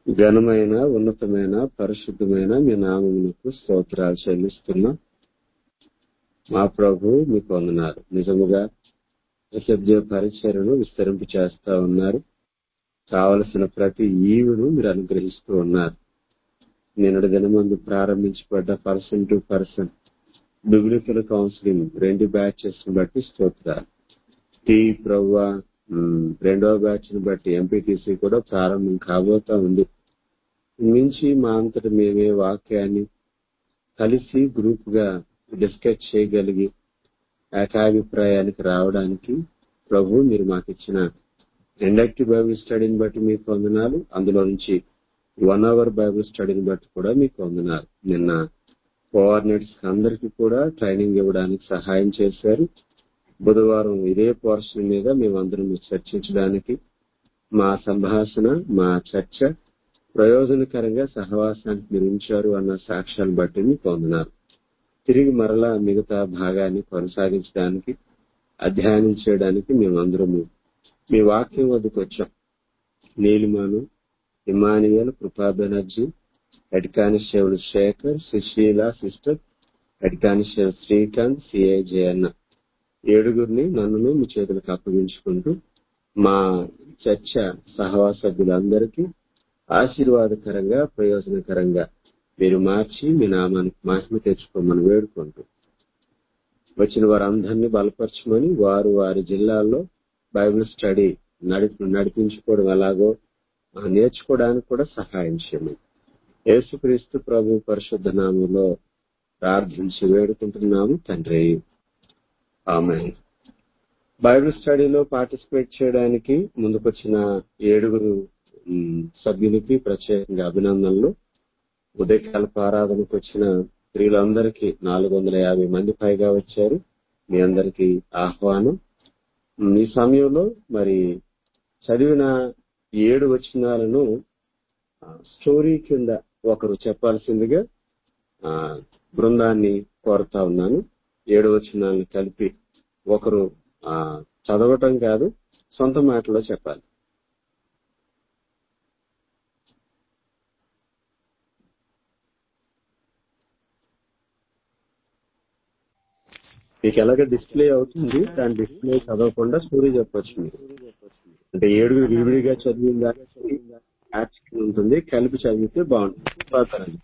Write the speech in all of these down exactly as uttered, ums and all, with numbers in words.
ఘనమైన ఉన్నతమైన పరిశుద్ధమైన మీ నామమునకు స్తోత్రాలు చెల్లిస్తున్నా. మా ప్రభు మీకు వందనాలు. నిజముగా ఎస్ఎఫ్జే పరిచర్యను విస్తరింపు చేస్తా ఉన్నారు. కావలసిన ప్రతి ఈవును మీరు అనుగ్రహిస్తూ ఉన్నారు. నిన్నటి దినమందు ప్రారంభించబడ్డ person to person biblical counselling రెండు బ్యాచెస్ ని బట్టి స్తోత్రాలు. టీ ప్రవ్వ రెండవ బ్యాచ్ ని బట్టి ఎంపీటీసీ కూడా ప్రారంభం కాబోతా ఉంది. మించి మా అంతటి మేమే వాక్యాన్ని కలిసి గ్రూప్ గా డిస్కస్ చేయగలిగి ఏకాభిప్రాయానికి రావడానికి ప్రభు మీరు మాకు ఇచ్చిన ఇండక్టివ్ బైబిల్ స్టడీని బట్టి మీకు వందనాలు. అందులో నుంచి వన్ అవర్ బైబిల్ స్టడీని బట్టి కూడా మీకు వందనాలు. నిన్న కోఆర్డినేటర్స్ అందరికీ కూడా ట్రైనింగ్ ఇవ్వడానికి సహాయం చేశారు. బుధవారం ఇదే పోర్షన్ మీద మేమందరం చర్చించడానికి మా సంభాషణ మా చర్చ ప్రయోజనకరంగా సహవాసానికి మీరు ఉంచారు అన్న సాక్ష్యాన్ని బట్టి మీకు వందనాలు. తిరిగి మరలా మిగతా భాగాన్ని కొనసాగించడానికి అధ్యయనం చేయడానికి మేమందరము మీ వాక్యం వద్దకు వచ్చాం. నీలిమాను, Emmanuel, Krupa Banerjee, head constable Shekhar, Sushila sister, head constable Srikanth, CI Jayanna ఏడుగురిని నన్ను మీ చేతులకు అప్పగించుకుంటూ మా చర్చ సహవాస సభ్యులందరికీ ఆశీర్వాదకరంగా ప్రయోజనకరంగా మీరు మార్చి మీ నామానికి మహిమ తెచ్చుకోమని వేడుకుంటూ వచ్చిన వారందరినీ బలపరచమని, వారు వారి జిల్లాల్లో బైబిల్ స్టడీ నడిపి నడిపించుకోవడం ఎలాగో నేర్చుకోవడానికి కూడా సహాయం చేయమని యేసుక్రీస్తు ప్రభు పరిశుద్ధ నామంలో ప్రార్థించి వేడుకుంటున్నాము తండ్రి. ఆమేన్. బైబిల్ స్టడీలో పార్టిసిపేట్ చేయడానికి ముందుకొచ్చిన ఏడుగురు సభ్యులకి ప్రత్యేకంగా అభినందనలు. ఉదయకాలపు ఆరాధనకు వచ్చిన స్త్రీలందరికీ నాలుగు వందల యాభై మంది పైగా వచ్చారు. మీ అందరికీ ఆహ్వానం. ఈ సమయంలో మరి చదివిన ఏడు వచనాలను స్టోరీ కింద ఒకరు చెప్పాల్సిందిగా బృందాన్ని కోరుతా ఉన్నాను. ఏడు వచనాలను కలిపి ఒకరు చదవటం కాదు, సొంత మాటలో చెప్పాలి. మీకు ఎలాగ డిస్ప్లే అవుతుంది, దాని డిస్ప్లే చదవకుండా స్టోరీ చెప్పొచ్చు మీరు. అంటే ఏడుగురు విడివిడిగా చదివిందా యాక్షన్ ఉంటుంది, కలిపి చదివితే బాగుంటుంది.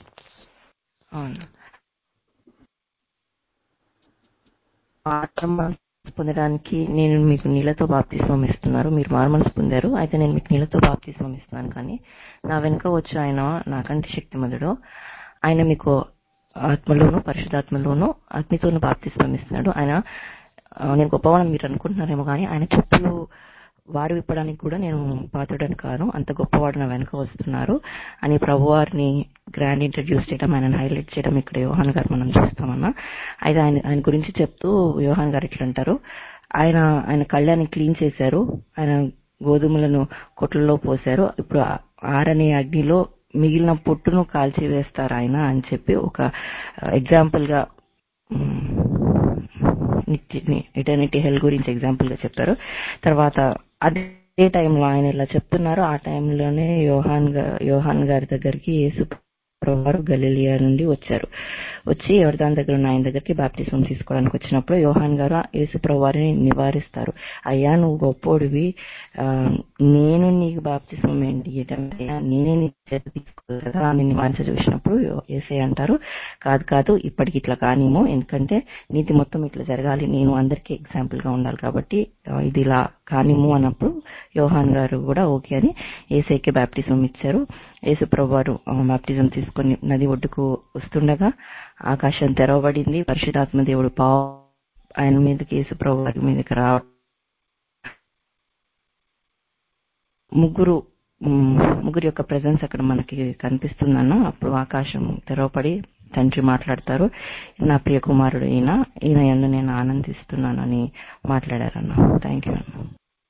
పొందడానికి నేను మీకు నీళ్లతో బాప్తిస్మం ఇస్తున్నారు. మీరు మార్మల్స్ పొందారు, అయితే నేను మీకు నీళ్లతో బాప్తిస్మం ఇస్తున్నాను. కానీ నా వెనుక వచ్చి ఆయన నాకంటే శక్తిమంతుడు. ఆయన మీకు ఆత్మలోను పరిశుద్ధాత్మలోను అగ్నితోను బాప్తిస్మం ఇస్తున్నాడు. ఆయన నేను గొప్పవాళ్ళని మీరు అనుకుంటున్నారేమో, కానీ ఆయన చెప్పులు వారు విప్పడానికి కూడా నేను పాత్రుడని కాను, అంత గొప్పవాడు నా వెనక వస్తున్నారు అని ప్రభువారిని గ్రాండ్ ఇంట్రడ్యూస్ చేయడం, ఆయన హైలైట్ చేయడం ఇక్కడ యోహాన్ గారు మనం చూస్తామన్నా. అయితే ఆయన ఆయన గురించి చెప్తూ యోహాన్ గారు ఇట్లా అంటారు, ఆయన ఆయన కళ్ళని క్లీన్ చేశారు, ఆయన గోధుమలను కొట్లలో పోశారు, ఇప్పుడు ఆరనే అగ్నిలో మిగిలిన పొట్టును కాల్చి వేస్తారు ఆయన అని చెప్పి ఒక ఎగ్జాంపుల్ గా ఇటర్నిటీ హెల్ గురించి ఎగ్జాంపుల్ గా చెప్పారు. తర్వాత అదే టైంలో ఆయన ఇలా చెప్తున్నారు. ఆ టైంలోనే యోహాన్ యోహాన్ గారి దగ్గరికి యేసు ప్రభువారు గలిలియా నుండి వచ్చారు. వచ్చి యోర్దాను దగ్గర ఉన్న ఆయన దగ్గరికి బాప్తిస్మం తీసుకోవడానికి వచ్చినప్పుడు యోహాన్ గారు యేసు ప్రభువారిని నివారిస్తారు. అయ్యా నువ్వు గొప్పోడివి, నేను నీకు బాప్తిస్మం ఏంటి, నేనే నీ చేత తీసుకోవాలి కదా అని నివారించ చూసినప్పుడు యేసయ్య అంటారు, కాదు కాదు ఇప్పటికి ఇట్లా కానిమో, ఎందుకంటే నీతి మొత్తం ఇట్లా జరగాలి, నేను అందరికీ ఎగ్జాంపుల్ గా ఉండాలి కాబట్టి ఇది ఇలా కానిమో అన్నప్పుడు యోహాన్ గారు కూడా ఓకే అని యేసయ్యకి బాప్తిస్మం ఇచ్చారు. యేసు ప్రభువారు బాప్తిజం తీసుకుని నది ఒడ్డుకు వస్తుండగా ఆకాశం తెరవబడింది. పరిశుద్ధాత్మ దేవుడు పావు ఆయన మీదకి యేసు ప్రభువారి మీదకి రా ముగ్గురు ముగ్గురు యొక్క ప్రెజెన్స్ అక్కడ మనకి కనిపిస్తుందన్న. అప్పుడు ఆకాశం తెరవబడి తండ్రి మాట్లాడతారు, నా ప్రియ కుమారుడు ఈయన ఈయన యందు నేను ఆనందిస్తున్నానని మాట్లాడారన్న. థ్యాంక్ యూ అన్న.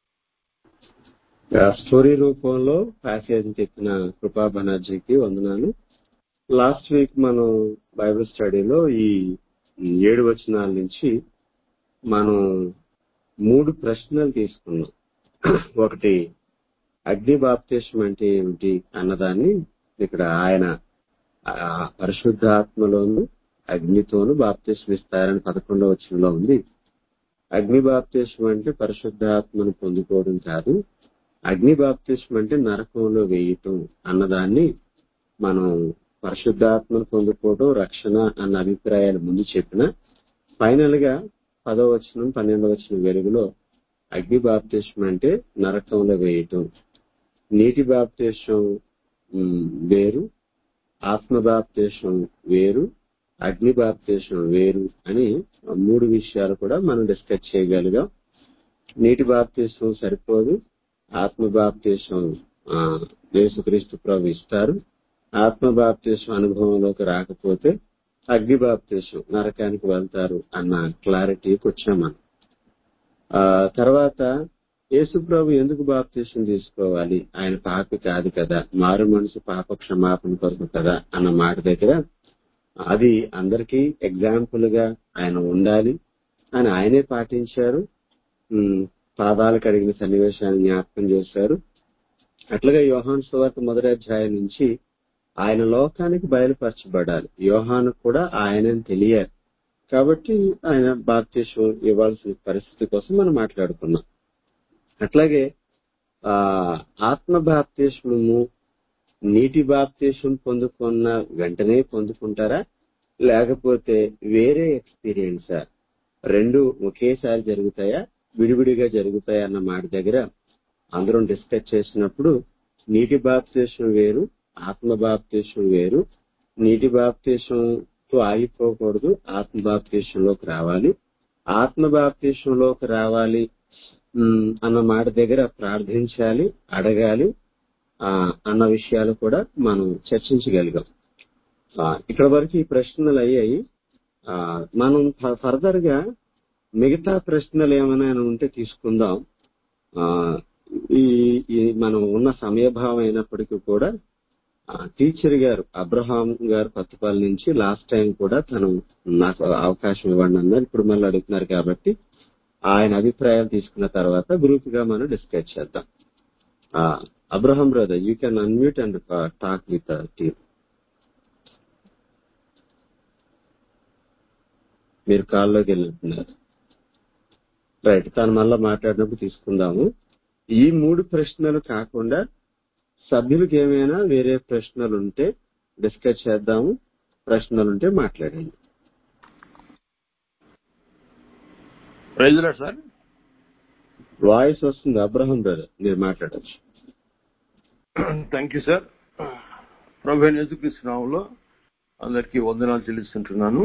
స్టోరీ రూపంలో ప్యాసేజ్ చెప్పిన కృపా బెనర్జీకి వందనాలు. లాస్ట్ వీక్ మనం బైబిల్ స్టడీలో ఈ ఏడు వచనాల నుంచి మనం మూడు ప్రశ్నలు తీసుకున్నాం. ఒకటి అగ్ని బాప్తిస్మం అంటే ఏమిటి అన్నదాన్ని ఇక్కడ ఆయన పరిశుద్ధాత్మలోను అగ్నితోను బాప్తిస్మం ఇస్తారని పదకొండవ వచనంలో ఉంది. అగ్ని బాప్తిస్మం అంటే పరిశుద్ధాత్మను పొందుకోవడం కాదు. అగ్ని బాప్తిస్మం అంటే నరకంలో వేయటం అన్నదాన్ని మనం పరిశుద్ధాత్మను పొందుకోవడం రక్షణ అన్న అభిప్రాయాలు ముందు చెప్పిన ఫైనల్ గా పదో వచనం పన్నెండవ వచనం వెలుగులో అగ్ని బాప్తిస్మం అంటే నరకంలో వేయటం, నీటి బాప్తిస్మం వేరు, ఆత్మ బాప్తిస్మం వేరు, అగ్ని బాప్తిస్మం వేరు అని మూడు విషయాలు కూడా మనం డిస్కస్ చేయగలిగాం. నీటి బాప్తిస్మం సరిపోదు, ఆత్మ బాప్తిస్మం యేసుక్రీస్తు ప్రభు ఇస్తారు. ఆత్మ బాప్తిస్మం అనుభవంలోకి రాకపోతే అగ్ని బాప్తిస్మం నరకానికి వెళ్తారు అన్న క్లారిటీకి వచ్చాం మనం. ఆ తర్వాత యేసు ప్రభు ఎందుకు బాప్తిస్మం తీసుకోవాలి? ఆయన పాపి కాదు కదా, మారు మనసు పాప క్షమాపణ కొరకు కదా అన్న మాట దగ్గర అది అందరికీ ఎగ్జాంపుల్ గా ఆయన ఉండాలి అని ఆయనే పాటించారు. పాదాలు కడిగిన సన్నివేశాన్ని జ్ఞాపకం చేశారు. అట్లాగే యోహాను సువార్త మొదటి అధ్యాయం నుంచి ఆయన లోకానికి బయలుపరచబడాలి. యోహాను కూడా ఆయనని తెలియాలి కాబట్టి ఆయన బాప్తిస్మం ఇవ్వాల్సిన పరిస్థితి కోసం మనం మాట్లాడుకున్నాం. అట్లాగే ఆ ఆత్మ బాప్తిస్మము నీటి బాప్తిస్మం పొందుకున్న వెంటనే పొందుకుంటారా, లేకపోతే వేరే ఎక్స్పీరియన్సా, రెండు ఒకేసారి జరుగుతాయా, విడివిడిగా జరుగుతాయా అన్న మాట దగ్గర అందరం డిస్కస్ చేసినప్పుడు నీటి బాప్తిస్మం వేరు, ఆత్మ బాప్తిస్మం వేరు. నీటి బాప్తిస్మంతో ఆగిపోకూడదు, ఆత్మ బాప్తిస్మంలోకి రావాలి. ఆత్మ బాప్తిస్మంలోకి రావాలి అన్న మాట దగ్గర ప్రార్థించాలి, అడగాలి అన్న విషయాలు కూడా మనం చర్చించగలిగాం. ఇక్కడ వరకు ఈ ప్రశ్నలు అయ్యాయి. మనం ఫర్దర్ గా మిగతా ప్రశ్నలు ఏమైనా ఉంటే తీసుకుందాం. ఈ మనం ఉన్న సమయభావం అయినప్పటికీ కూడా టీచర్ గారు అబ్రహాం గారు కొత్తపల్లి నుంచి లాస్ట్ టైం కూడా తను నాకు అవకాశం ఇవ్వండి అన్నారు. ఇప్పుడు మళ్ళీ అడుగుతున్నారు కాబట్టి ఆయన అభిప్రాయాలు తీసుకున్న తర్వాత గ్రూప్ గా మనం డిస్కస్ చేద్దాం. Abraham brother, you can unmute and talk with team. మీరు కాల్లోకి వెళ్ళినట్టున్నారు. రైట్, తను మళ్ళా మాట్లాడినప్పుడు తీసుకుందాము. ఈ మూడు ప్రశ్నలు కాకుండా సభ్యులకు ఏమైనా వేరే ప్రశ్నలు ఉంటే డిస్కస్ చేద్దాము. ప్రశ్నలు ఉంటే మాట్లాడండి. సార్ వాయిస్ వస్తుంది అబ్రహాం బ్రదర్, మీరు మాట్లాడచ్చు. Thank you sir. ప్రభు యేసుక్రీస్తు నామములో అందరికీ వందనాలు చెల్లిస్తుంటున్నాను.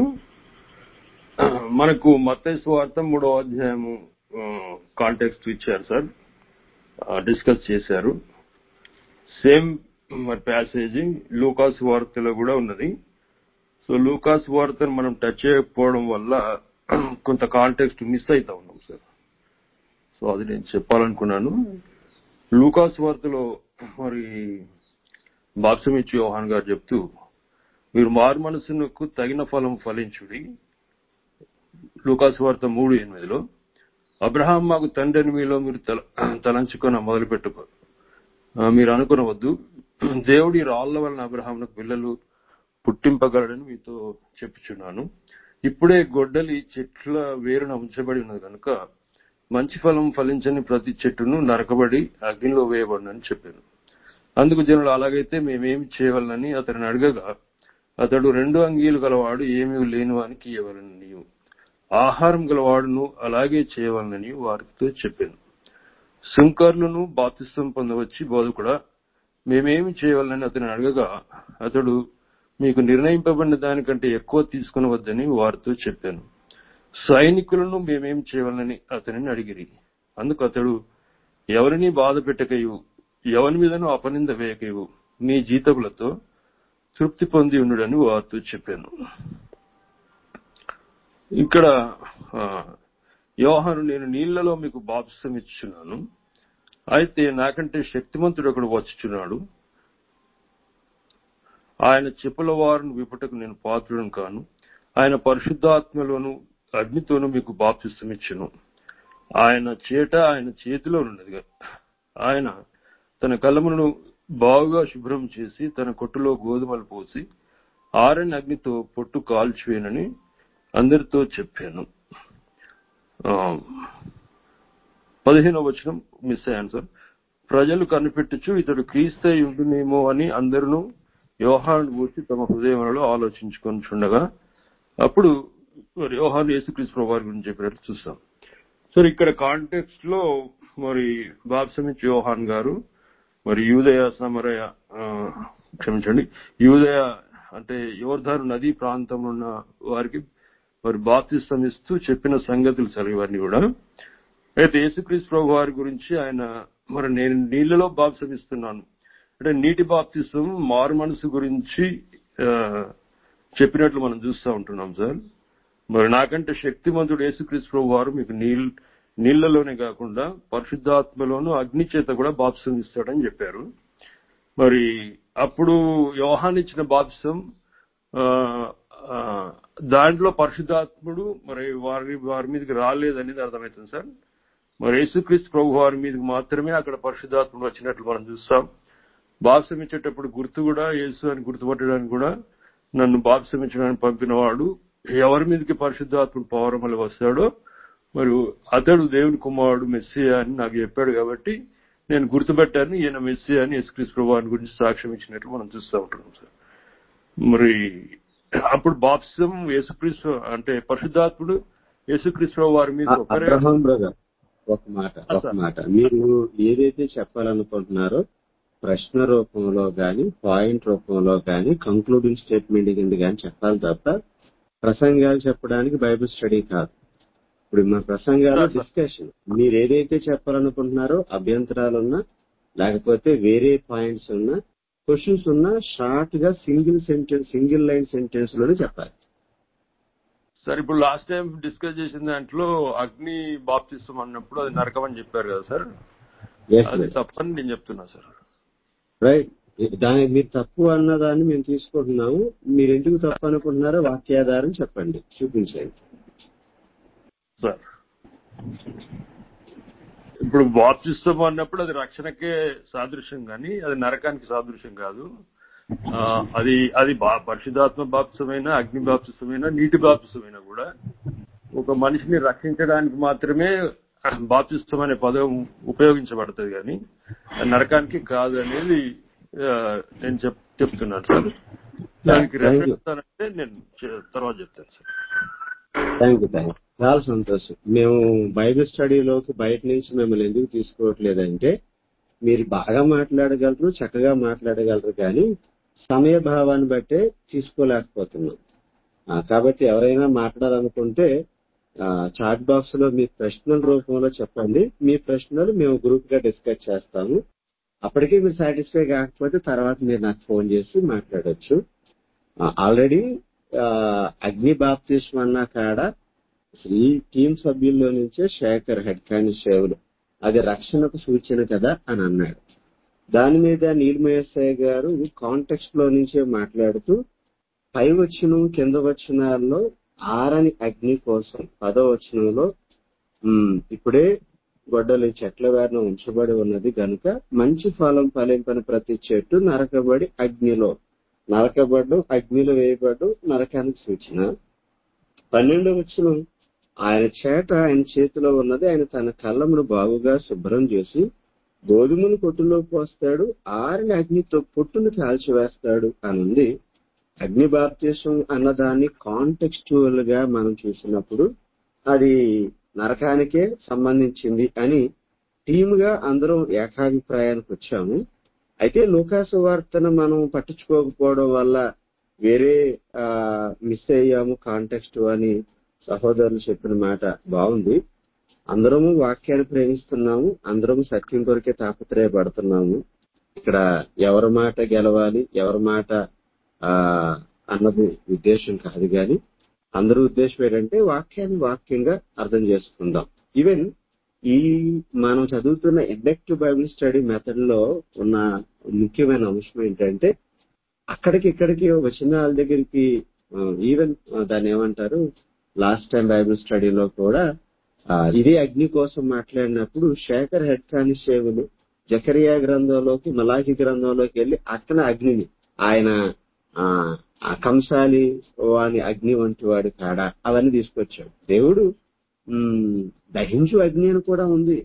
మనకు మత్తయి సువార్త మూడవ అధ్యాయము కాంటెక్స్ట్ ఇచ్చారు సార్, డిస్కస్ చేశారు. సేమ్ మరి ప్యాసేజ్ లూకాసు వార్తలో కూడా ఉన్నది. సో లూకాసు వార్తను మనం టచ్ చేయకపోవడం వల్ల కొంత కాంటెక్స్ట్ మిస్ అవుతా ఉన్నాం సార్. సో అది నేను చెప్పాలనుకున్నాను. లూకాసు వార్తలో మరి బాప్తిస్మం యోహాన్ గారు చెప్తూ, మీరు మారు మనసునకు తగిన ఫలం ఫలించుడి. లూకాసు వార్త మూడు ఎనిమిదిలో అబ్రహాం మాకు తండ్రిని మీలో మీరు తల తలంచుకొని మొదలు పెట్టుకో మీరు అనుకునవద్దు, దేవుడి రాళ్ల వలన అబ్రహాంకు పిల్లలు పుట్టింపగలడని మీతో చెప్పుచున్నాను. ఇప్పుడే గొడ్డలి చెట్ల వేరున ఉంచబడి ఉన్నది కనుక మంచి ఫలం ఫలించని ప్రతి చెట్టును నరకబడి అగ్నిలో వేయబడినని చెప్పాను. అందుకు జనులు, అలాగైతే మేమేమి చేయవలనని అతడిని అడగగా, అతడు రెండు అంగీలు గలవాడు ఏమీ లేని వానికి ఇవ్వవలనని, ఆహారం గలవాడును అలాగే చేయవలనని వారితో చెప్పాను. సుంకర్లను బాప్తిస్మం పొందవచ్చి బోధకుడా మేమేమి చేయవలనని అతని అడగగా, అతడు మీకు నిర్ణయింపబడిన దానికంటే ఎక్కువ తీసుకునవద్దని వారితో చెప్పాను. సైనికులను మేమేం చేయవలనని అతనిని అడిగిరి. అందుకు అతడు, ఎవరిని బాధ పెట్టకయు ఎవరి మీదనూ అపనింద వేయకయు మీ జీతములతో తృప్తి పొంది ఉండుడని వారితో చెప్పాను. ఇక్కడ యోహాను, నేను నీళ్లలో మీకు బాప్తిస్మం ఇచ్చుచున్నాను, అయితే నాకంటే శక్తిమంతుడు ఒకడు వచ్చుచున్నాడు, ఆయన చెప్పుల వారును విపుటకు నేను పాత్రుడను కాను. ఆయన పరిశుద్ధాత్మలోను అగ్నితోనూ మీకు బాప్తిస్మం ఇచ్చును. ఆయన చేట ఆయన చేతిలో ఉన్నది. ఆయన తన కలమును బాగా శుభ్రం చేసి తన కొట్టులో గోధుమలు పోసి ఆరని అగ్నితో పొట్టు కాల్చివేనని అందరితో చెప్పాను. పదిహేనవ వచనం మిస్ అయ్యాను సార్. ప్రజలు కనిపెట్టుచు ఇతడు క్రీస్తై ఉండునేమో అని అందరూ యోహాను గూర్చి తమ హృదయంలో ఆలోచించుకొనిచుండగా అప్పుడు మరి యోహాను యేసుక్రీస్తు ప్రభువారి గురించి చెప్పినట్లు చూస్తాం. సో ఇక్కడ కాంటెక్స్ట్ లో మరి బాప్తిసమిచ్చే యోహాన్ గారు మరి యూదయ సమరయ క్షమించండి యూదయ అంటే యోర్దాను నదీ ప్రాంతంలో ఉన్న వారికి మరి బాప్తిసం ఇస్తూ చెప్పిన సంగతులు చదివారిని కూడా. అయితే యేసుక్రీస్తు ప్రభు వారి గురించి ఆయన మరి నేను నీళ్లలో బాప్తిసం ఇస్తున్నాను అంటే నీటి బాప్తిసం మారు మనసు గురించి చెప్పినట్లు మనం చూస్తూ ఉంటున్నాం సార్. మరి నాకంటే శక్తిమంతుడు యేసుక్రీస్తు ప్రభు వారు మీకు నీళ్ళ నీళ్లలోనే కాకుండా పరిశుద్ధాత్మలోను అగ్ని చేత కూడా బాప్తిసం ఇస్తాడని చెప్పారు. మరి అప్పుడు యోహాను ఇచ్చిన బాప్తిసం దాంట్లో పరిశుద్ధాత్ముడు మరి వారి వారి మీదకి రాలేదనేది అర్థమవుతుంది సార్. మరి యేసుక్రీస్తు ప్రభు వారి మీదకి మాత్రమే అక్కడ పరిశుద్ధాత్ముడు వచ్చినట్లు మనం చూస్తాం. బాప్తిసం ఇచ్చేటప్పుడు గుర్తు కూడా యేసు అని గుర్తుపట్టడానికి కూడా నన్ను బాప్తిసం ఇచ్చడానికి పంపిన వాడు ఎవరి మీదకి పరిశుద్ధాత్ముడు పౌరమల వస్తాడో మరి అతడు దేవుని కుమారుడు మెస్సియా అని నాకు చెప్పాడు కాబట్టి నేను గుర్తుపెట్టాను ఈయన మెస్సియా అని యేసుక్రీస్తు ప్రభు వారి గురించి సాక్ష్యం ఇచ్చినట్లు మనం చూస్తూ ఉంటున్నాం సార్. మరి అప్పుడు బాప్తిసం యేసుక్రీస్తు అంటే పరిశుద్ధాత్ముడు యేసుక్రీస్తు ప్రభు వారి మీద ఒక మాట ఒక మాట మీరు ఏదైతే చెప్పాలనుకుంటున్నారో ప్రశ్న రూపంలో గాని పాయింట్ రూపంలో గాని కంక్లూడింగ్ స్టేట్మెంట్ కింద గాని చెప్పాలి తప్ప ప్రసంగాలు చెప్పడానికి బైబిల్ స్టడీ కాదు. ఇప్పుడు మా ప్రసంగాలు డిస్కషన్. మీరు ఏదైతే చెప్పాలనుకుంటున్నారో అభ్యంతరాలున్నా లేకపోతే వేరే పాయింట్స్ ఉన్నా క్వశ్చన్స్ ఉన్నా షార్ట్ గా single sentence single line sentence లోనే చెప్పాలి సార్. ఇప్పుడు లాస్ట్ టైం డిస్కస్ చేసిన దాంట్లో అగ్ని బాప్తిసం అన్నప్పుడు అది నరకం అని చెప్పారు కదా సార్, అది తప్పని నేను చెప్తున్నా సార్. రైట్, దానికి మీరు తప్పు అన్నదాన్ని మేము తీసుకుంటున్నాము. మీరు ఎందుకు తప్పు అనుకుంటున్నారో వాక్యాధారం చెప్పండి, చూపించండి సార్. ఇప్పుడు బాప్తిసం అన్నప్పుడు అది రక్షణకే సాదృశ్యం కానీ అది నరకానికి సాదృశ్యం కాదు. అది అది పరిశుద్ధాత్మ బాప్తిసమైనా అగ్ని బాప్తిసమైనా నీటి బాప్తిసమైనా కూడా ఒక మనిషిని రక్షించడానికి మాత్రమే బాప్తిసం అనే పదం ఉపయోగించబడుతుంది కానీ నరకానికి కాదు అనేది నేను చెప్ చెప్తున్నాను సార్. దానికి రెఫరెన్స్ అంటే నేను తర్వాత చెప్తాను sir. Thank you thank you చాలా సంతోషం. మేము బైబిల్ స్టడీలోకి బయట నుంచి మిమ్మల్ని ఎందుకు తీసుకోవట్లేదంటే మీరు బాగా మాట్లాడగలరు, చక్కగా మాట్లాడగలరు, కానీ సమయ భావాన్ని బట్టే తీసుకోలేకపోతున్నాం. కాబట్టి ఎవరైనా మాట్లాడాలనుకుంటే చాట్ బాక్స్ లో మీ ప్రశ్నల రూపంలో చెప్పండి. మీ ప్రశ్నలు మేము గ్రూప్ గా డిస్కస్ చేస్తాము. అప్పటికే మీరు సాటిస్ఫై కాకపోతే తర్వాత మీరు నాకు ఫోన్ చేసి మాట్లాడొచ్చు. ఆల్రెడీ అగ్ని బాప్తిస్మం అన్న కాడ ఈ టీం సభ్యుల్లో నుంచే శేఖర్ హెడ్ కానిస్టేబుల్ అది రక్షణకు సూచన కదా అని అన్నాడు. దాని మీద నీలమేసయ్య గారు కాంటెక్స్ట్ లో నుంచే మాట్లాడుతూ పై వచనం కింద వచనాల్లో ఆరని అగ్ని కోసం పదో వచనంలో ఇప్పుడే గొడ్డలి చెట్ల వేరన ఉంచబడి ఉన్నది గనుక మంచి ఫలం ఫలింపని ప్రతి చెట్టు నరకబడి అగ్నిలో నరకబడ్డం అగ్నిలో వేయబడ్డం నరకానికి సూచన. పన్నెండవ వచనం ఆయన చేట ఆయన చేతిలో ఉన్నది, ఆయన తన కళ్ళమును బాగుగా శుభ్రం చేసి గోధుమను కొట్టులో పోస్తాడు, ఆరిన అగ్నితో పొట్టును కాల్చివేస్తాడు అని ఉంది. అగ్ని బాప్తిసం అన్నదాన్ని కాంటెక్స్చువల్ గా మనం చూసినప్పుడు అది నరకానికే సంబంధించింది అని టీమ్ గా అందరం ఏకాభిప్రాయానికి వచ్చాము. అయితే లూకాసు వార్తను మనం పట్టించుకోకపోవడం వల్ల వేరే మిస్ అయ్యాము కాంటెక్స్ట్ అని సహోదరులు చెప్పిన మాట బాగుంది. అందరము వాక్యాన్ని ప్రేమిస్తున్నాము, అందరము సత్యం కొరకే తాపత్రయపడుతున్నాము. ఇక్కడ ఎవరి మాట గెలవాలి ఎవరి మాట ఆ అన్నది ఉద్దేశం కాదు, కానీ అందరి ఉద్దేశం ఏంటంటే వాక్యాన్ని వాక్యంగా అర్థం చేసుకుందాం. ఈవెన్ ఈ మనం చదువుతున్న ఇండక్టివ్ బైబిల్ స్టడీ మెథడ్ లో ఉన్న ముఖ్యమైన అంశం ఏంటంటే అక్కడికి ఇక్కడికి వచనాల దగ్గరికి ఈవెన్ దాన్ని ఏమంటారు లాస్ట్ టైం బైబిల్ స్టడీలో కూడా ఇదే అగ్ని కోసం మాట్లాడినప్పుడు శేఖర్ హెడ్ కానిస్టేబుల్ జకరియా గ్రంథంలోకి మలాకి గ్రంథంలోకి వెళ్ళి అక్కడ అగ్నిని ఆయన ఆ ఆ కంసాలి వాని అగ్ని వంటి వాడు కాడా అవన్నీ తీసుకొచ్చాడు. దేవుడు ఉమ్ దహించు అగ్ని అని కూడా ఉంది.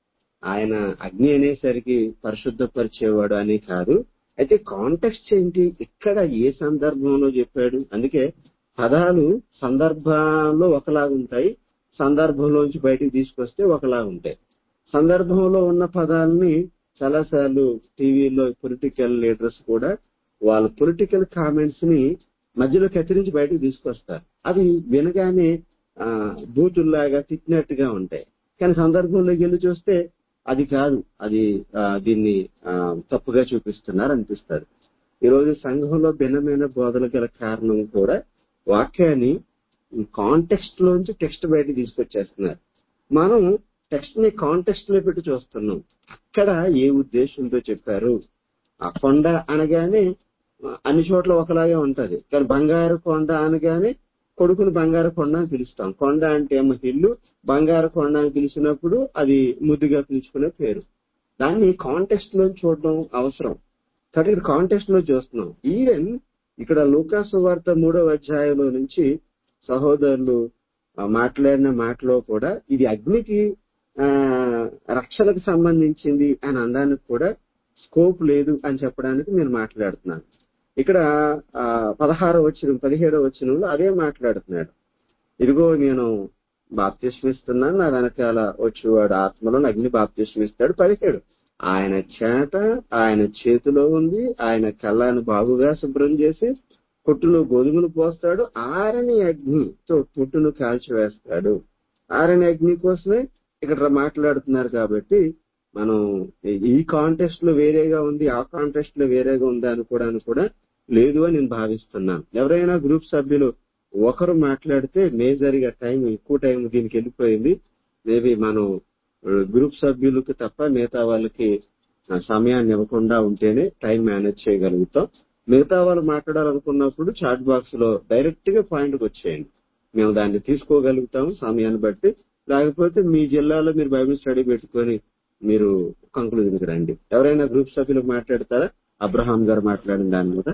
ఆయన అగ్ని అనేసరికి పరిశుద్ధపరిచేవాడు అని కాదు. అయితే కాంటెక్స్ట్ ఏంటి, ఇక్కడ ఏ సందర్భంలో చెప్పాడు? అందుకే పదాలు సందర్భంలో ఒకలాగా ఉంటాయి, సందర్భంలోంచి బయటికి తీసుకొస్తే ఒకలాగా ఉంటాయి. సందర్భంలో ఉన్న పదాలని చాలాసార్లు టీవీలో పొలిటికల్ లీడర్స్ కూడా వాళ్ళ పొలిటికల్ కామెంట్స్ ని మధ్యలో కత్తిరించి బయటకు తీసుకొస్తారు. అవి వినగానే ఆ బూతుల్లాగా తిట్టినట్టుగా ఉంటాయి. కానీ సందర్భంలోకి వెళ్ళి చూస్తే అది కాదు, అది దీన్ని తప్పుగా చూపిస్తున్నారు అనిపిస్తారు. ఈరోజు సంఘంలో భిన్నమైన బోధలు గల కారణం కూడా వాక్యాన్ని కాంటెక్స్ట్ లోంచి టెక్స్ట్ బయట తీసుకొచ్చేస్తున్నారు. మనం టెక్స్ట్ ని కాంటెక్స్ట్ లో పెట్టి చూస్తున్నాం. అక్కడ ఏ ఉద్దేశంతో చెప్పారు? ఆ కొండ అనగానే అన్ని చోట్ల ఒకలాగే ఉంటది, కానీ బంగారు కొండ అనగానే కొడుకుని బంగారు కొండ అని పిలుస్తాం. కొండ అంటే ఏమో ఇల్లు, బంగారు కొండ అని పిలిచినప్పుడు అది ముద్దుగా పిలుచుకునే పేరు. దాన్ని కాంటెక్స్ట్ లో చూడడం అవసరం. కాబట్టి కాంటెక్స్ట్ లో చూస్తున్నాం. ఈవెన్ ఇక్కడ లూకాసు వార్త మూడవ అధ్యాయంలో నుంచి సహోదరులు మాట్లాడిన మాటలో కూడా ఇది అగ్నికి ఆ రక్షణకు సంబంధించింది అని అనడానికి కూడా స్కోప్ లేదు అని చెప్పడానికి నేను మాట్లాడుతున్నాను. ఇక్కడ ఆ పదహారో వచనం పదిహేడో వచనంలో అదే మాట్లాడుతున్నాడు. ఇదిగో నేను బాప్తిస్మం ఇస్తున్నాను, నా వెనకాల వచ్చేవాడు ఆత్మలో అగ్ని బాప్తిస్మం ఇస్తాడు. పదిహేడు ఆయన చేత ఆయన చేతిలో ఉంది, ఆయన కళ్ళను బాగుగా శుభ్రం చేసి పొట్టులో గోధుమలు పోస్తాడు, ఆరని అగ్నితో పొట్టును కాల్చివేస్తాడు. ఆరని అగ్ని కోసమే ఇక్కడ మాట్లాడుతున్నారు. కాబట్టి మనం ఈ కాంటెక్స్ట్ లో వేరేగా ఉంది, ఆ కాంటెక్స్ట్ లో వేరేగా ఉంది అనుకోవడానికి కూడా లేదు అని నేను భావిస్తున్నాను. ఎవరైనా గ్రూప్ సభ్యులు ఒకరు మాట్లాడితే మేజర్ గా టైం ఎక్కువ టైం దీనికి వెళ్ళిపోయింది. మేబీ మనం గ్రూప్ సభ్యులకు తప్ప మిగతా వాళ్ళకి సమయాన్ని ఇవ్వకుండా ఉంటేనే టైం మేనేజ్ చేయగలుగుతాం. మిగతా వాళ్ళు మాట్లాడాలనుకున్నప్పుడు చాట్ బాక్స్ లో డైరెక్ట్ గా పాయింట్కి వచ్చేయండి, మేము దాన్ని తీసుకోగలుగుతాము సమయాన్ని బట్టి. లేకపోతే మీ జిల్లాలో మీరు బైబిల్ స్టడీ పెట్టుకొని మీరు కంక్లూజన్కి రండి. ఎవరైనా గ్రూప్ సభ్యులు మాట్లాడతారా? అబ్రహాం గారు మాట్లాడిన దాని మీద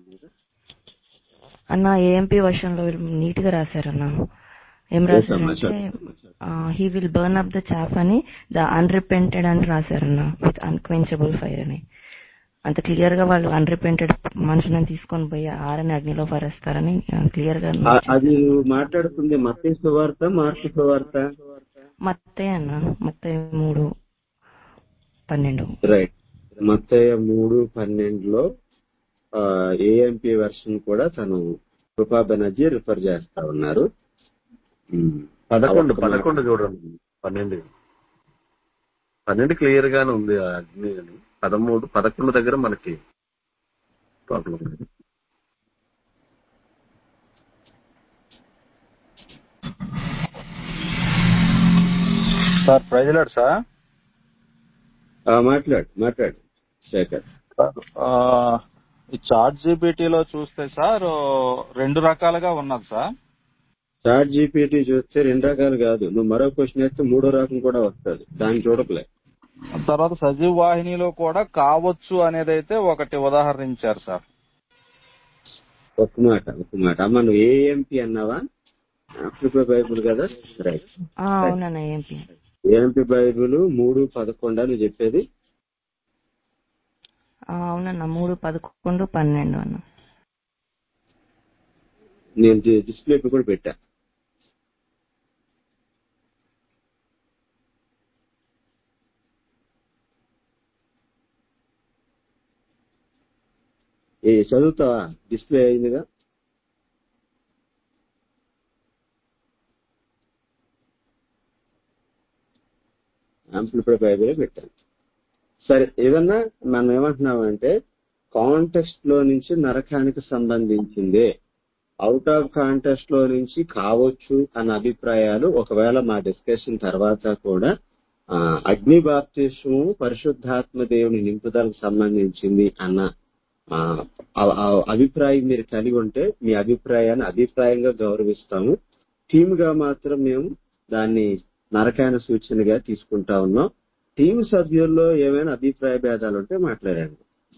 అన్న ఏఎంపీ వర్షన్ లో నీట్ గా రాశారన్న. ఏం రాశారంటే he will burn up the chaff అని ద అన్రిపెంటెడ్ అని రాశారన్న, విత్ అన్క్వెంచబుల్ ఫైర్ అని. అంత క్లియర్ గా వాళ్ళు అన్రిపెంటెడ్ మనుషులను తీసుకొని పోయి ఆరని అగ్నిలో పరేస్తారని క్లియర్ గా. అది మాట్లాడుతుంది మత్తయి సువార్త, మార్కు సువార్త. మత్తయి అన్న, మత్తయి మూడు పన్నెండు. రైట్, మత్తయి మూడు పన్నెండులో ఏఎంపీ వెర్షన్ కూడా తను కృపా బెనర్జీ రిఫర్ చేస్తా ఉన్నారు. పదకొండు పదకొండు చూడండి, పన్నెండు పన్నెండు క్లియర్ గానే ఉంది అగ్ని అని. పదమూడు పదకొండు దగ్గర మనకి problem. Sir praise lord sir. మాట్లాడు మాట్లాడు శేఖర్. ఈ చాట్ జీపీటీలో చూస్తే సార్ రెండు రకాలుగా ఉన్నది సార్. చాట్ జీపీటీ చూస్తే రెండు రకాలు కాదు, నువ్వు మరో క్వశ్చన్ వేస్తే మూడో రకం కూడా వస్తుంది, దాన్ని చూడకలే. తర్వాత సజీవ్ వాహినిలో కూడా కావచ్చు అనేది అయితే ఒకటి ఉదాహరించారు సార్. ఒక్క మాట ఒక్క మాట అమ్మ, నువ్వు ఏఎంపీ అన్నావా? ఆఫ్రికా బైబుల్ కదా, రైట్. ఏఎంపీ బైబుల్ మూడు పదకొండు అని చెప్పేది. అవునన్నా, మూడు పదకొండు పన్నెండు అన్న. నేను డిస్ప్లే కూడా పెట్టా. ఏ చదువుతావా? డిస్ప్లే అయిందిగా. యాంప్లిఫైడ్ బైబిలే పెట్టాను. సరే, ఏదన్నా మనం ఏమంటున్నామంటే కాంటెక్స్ట్ లో నుంచి నరకానికి సంబంధించిందే, అవుట్ ఆఫ్ కాంటెక్స్ట్ లో నుంచి కావచ్చు అన్న అభిప్రాయాలు ఒకవేళ మా డిస్కషన్ తర్వాత కూడా అగ్ని బాప్తిస్మము పరిశుద్ధాత్మ దేవుని నింపుదలకు సంబంధించింది అన్న అభిప్రాయం మీరు కలిగి ఉంటే మీ అభిప్రాయాన్ని అభిప్రాయంగా గౌరవిస్తాము. టీమ్ గా మాత్రం మేము దాన్ని నరకాయన సూచనగా తీసుకుంటా ఉన్నాం. టీం సభ్యుల్లో ఏమైనా అభిప్రాయ భేదాలు ఉంటే మాట్లాడండి.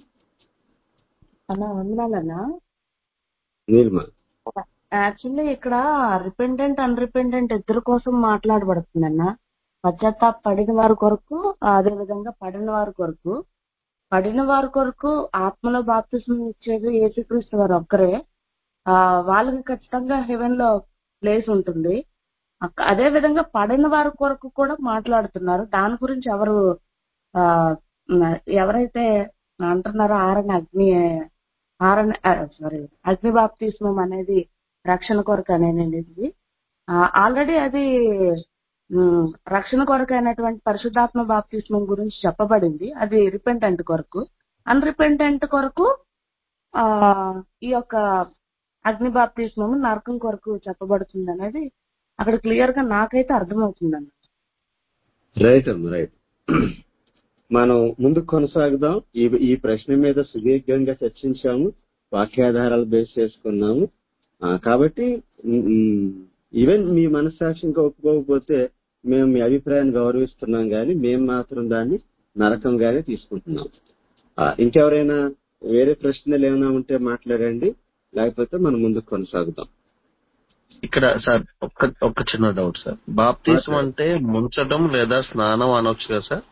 అన్నా వందనాలన్నా. నీలిమ యాక్చువల్లీ ఇక్కడ రిపెండెంట్ అన్రిపెండెంట్ ఇద్దరు కోసం మాట్లాడబడుతుందన్న. పశ్చాత్తాప పడిన వారి కొరకు, అదే విధంగా పడిన వారి కొరకు. పడిన వారి కొరకు ఆత్మలో బాప్తిసం ఇచ్చేది యేసుక్రీస్తు వారు ఒక్కరే. ఆ వాళ్ళకి ఖచ్చితంగా హెవెన్ లో ప్లేస్ ఉంటుంది. అక్క- అదే విధంగా పడిన వారి కొరకు కూడా మాట్లాడుతున్నారు. దాని గురించి ఎవరు ఆ మ- ఎవరైతే అంటున్నారో ఆరని అగ్ని ఆరని సారీ అగ్ని బాప్తిస్మం అనేది రక్షణ కొరకు అనేది ఆల్రెడీ అది ఉమ్, రక్షణ కొరకు అయినటువంటి పరిశుద్ధాత్మ బాప్తిస్మం గురించి చెప్పబడింది. అది రిపెంటెంట్ కొరకు. అన్రిపెంటెంట్ కొరకు ఆ ఈ యొక్క అగ్ని బాప్తిస్మం నరకం కొరకు చెప్పబడుతుంది అనేది అక్కడ క్లియర్ గా నాకైతే అర్థమవుతుందన్న. రైట్ అమ్మ రైట్. మనం ముందుకు కొనసాగుదాం. ఈ ఈ ప్రశ్న మీద సుదీర్ఘంగా చర్చించాము, వాక్యాధారాలు బేస్ చేసుకున్నాము. ఆ, కాబట్టి ఈవెన్ మీ మనస్సాక్షి ఇంకా ఒప్పుకోకపోతే మేము మీ అభిప్రాయాన్ని గౌరవిస్తున్నాం, కానీ మేము మాత్రం దాన్ని నరకంగానే తీసుకుంటున్నాం. ఆ, ఇంకెవరైనా వేరే ప్రశ్నలు ఏమైనా ఉంటే మాట్లాడండి, లేకపోతే మనం ముందుకు కొనసాగుదాం. ఇక్కడ సార్ ఒక్క ఒక్క చిన్న డౌట్ సార్. బాప్తిసం మాట్లాడు. అంటే ముంచడం లేదా స్నానం అనొచ్చు కదా సార్?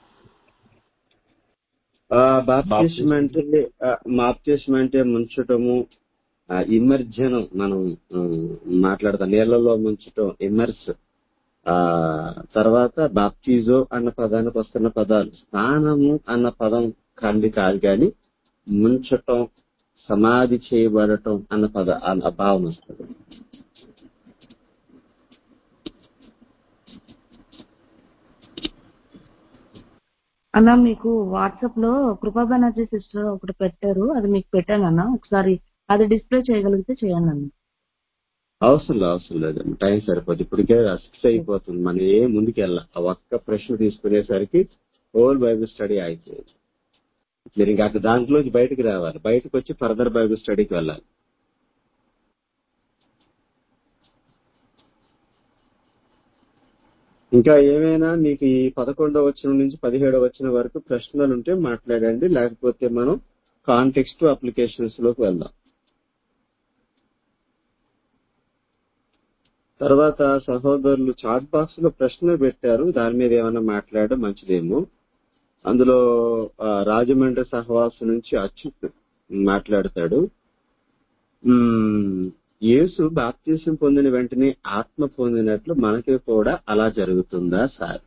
బాప్తిస్మ బాప్తిసం అంటే బాప్తిస్మ అంటే ముంచటము, ఇమర్జనం మనం ఆ, మాట్లాడతాం, నీళ్లలో ముంచటం ఇమర్స్. ఆ తర్వాత బాప్తిజో అన్న పదానికి వస్తున్న పదాలు స్నానము అన్న పదం కంది కాదు, కానీ ముంచటం, సమాధి చేయబడటం అన్న పద అన్న భావన వస్తుంది. అన్న మీకు వాట్సాప్ లో కృపా బెనర్జీ సిస్టర్ ఒకటి పెట్టారు, అది మీకు పెట్టాను అన్న. ఒకసారి అది డిస్ప్లే చేయగలిగితే చేయండి అన్న. అవసరం లేదు అవసరం లేదండి, టైం సరిపోతుంది. ఇప్పటికే సిక్స్ అయిపోతుంది, మనం ఏ ముందుకు వెళ్ళాలి. ఆ ఒక్క ప్రశ్న తీసుకునేసరికి హోల్ బైబిల్ స్టడీ అయిపోయింది. మీరు ఇంకా అక్కడ దాంట్లోంచి బయటకు రావాలి, బయటకు వచ్చి ఫర్దర్ బైబిల్ స్టడీకి వెళ్ళాలి. ఇంకా ఏమైనా మీకు ఈ పదకొండవ వచనం నుంచి పదిహేడవ వచనం వరకు ప్రశ్నలు ఉంటే మాట్లాడండి, లేకపోతే మనం కాంటెక్స్ట్ అప్లికేషన్స్ లోకి వెళ్దాం. తర్వాత సహోదరులు చాట్ బాక్స్ లో ప్రశ్న పెట్టారు, దాని మీద ఏమైనా మాట్లాడడం మంచిదేమో. అందులో ఆ, రాజమండ్రి సహవాసం నుంచి అచ్యుత్ మాట్లాడతాడు. ఉమ్, యేసు బాప్తిసం పొందిన వెంటనే ఆత్మ పొందినట్లు మనకి కూడా అలా జరుగుతుందా సార్?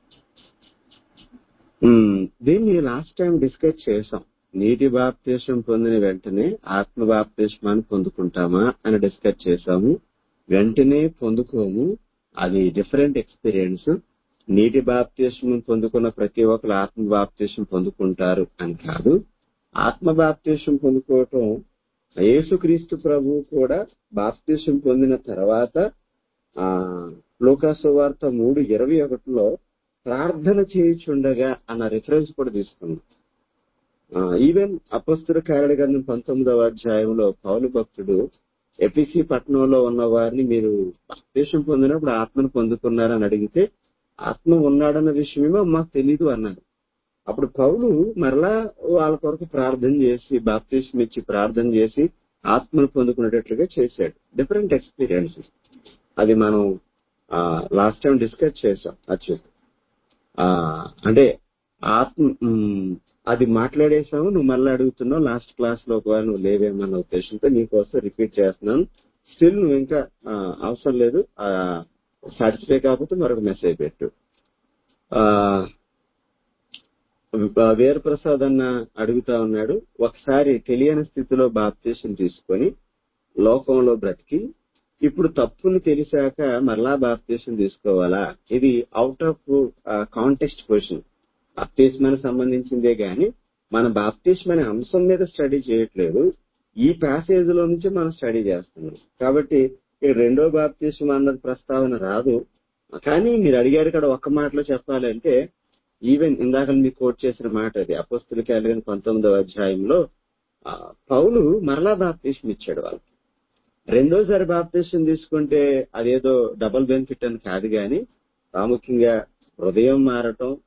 ఉమ్, దీన్ని లాస్ట్ టైం డిస్కస్ చేసాం. నీటి బాప్తిసం పొందిన వెంటనే ఆత్మ బాప్తిస్మాన్ని పొందుకుంటామా అని డిస్కస్ చేసాము. వెంటనే పొందుకోము, అది డిఫరెంట్ ఎక్స్పీరియన్స్. నీటి బాప్తిసం పొందుకున్న ప్రతి ఒక్కరు ఆత్మ బాప్తిసం పొందుకుంటారు అని కాదు. ఆత్మ బాప్తిసం పొందుకోవటం, యేసుక్రీస్తు ప్రభు కూడా బాప్తిసం పొందిన తర్వాత ఆ లూకాసు వార్త మూడు ఇరవై ఒకటిలో ప్రార్థన చేయుచుండగా అన్న రిఫరెన్స్ కూడా తీసుకున్నాం. ఈవెన్ అపొస్తలుల కార్యాల గ్రంథం పంతొమ్మిదవ అధ్యాయంలో పౌలు భక్తుడు ఎఫెసీ పట్టణంలో ఉన్న వారిని మీరు బాప్తిసం పొందినప్పుడు ఆత్మను పొందుకున్నారని అడిగితే ఆత్మ ఉన్నాడన్న విషయమేమో మాకు తెలీదు అన్నారు. అప్పుడు పౌలు మరలా వాళ్ళ కొరకు ప్రార్థన చేసి బాప్తిసం ఇచ్చి ప్రార్థన చేసి ఆత్మను పొందుకునేటట్లుగా చేశాడు. Different experience. అది మనం లాస్ట్ టైం డిస్కస్ చేసాం. అచ్యుత్ ఆ అంటే ఆత్మ ఉమ్, అది మాట్లాడేసాము, నువ్వు మళ్ళీ అడుగుతున్నావు. లాస్ట్ క్లాస్ లో ఒకవేళ నువ్వు లేవేమన్న ఉద్దేశంతో నీకోసం రిపీట్ చేస్తున్నాను. స్టిల్ నువ్వు ఇంకా ఆ, అవసరం లేదు, సాటిస్ఫై కాకపోతే మరొక మెసేజ్ పెట్టు. ఆ వీరప్రసాద్ అన్న అడుగుతా ఉన్నాడు, ఒకసారి తెలియని స్థితిలో బాప్తిసం తీసుకొని లోకంలో బ్రతికి ఇప్పుడు తప్పును తెలిసాక మరలా బాప్తిసం తీసుకోవాలా? ఇది అవుట్ ఆఫ్ కాంటెక్స్ట్ క్వశ్చన్. బాప్తిస్మానికి సంబంధించిందే గాని మన బాప్తిస్మ అనే అంశం మీద స్టడీ చేయట్లేదు. ఈ ప్యాసేజ్ లో నుంచి మనం స్టడీ చేస్తున్నాం. కాబట్టి ఇక్కడ రెండో బాప్తిస్మ అన్నది ప్రస్తావన రాదు. కానీ మీరు అడిగారు ఇక్కడ ఒక్క మాటలో చెప్పాలంటే, ఈవెన్ ఇందాక మీకు కోట్ చేసిన మాట అది అపొస్తలుల కార్యాలు పంతొమ్మిదవ అధ్యాయంలో ఆ, పౌలు మరలా బాప్తిసం ఇచ్చాడు వాళ్ళకి. రెండోసారి బాప్తిసం తీసుకుంటే అదేదో డబుల్ బెనిఫిట్ అని కాదు, కానీ ప్రాముఖ్యంగా హృదయం మారటం,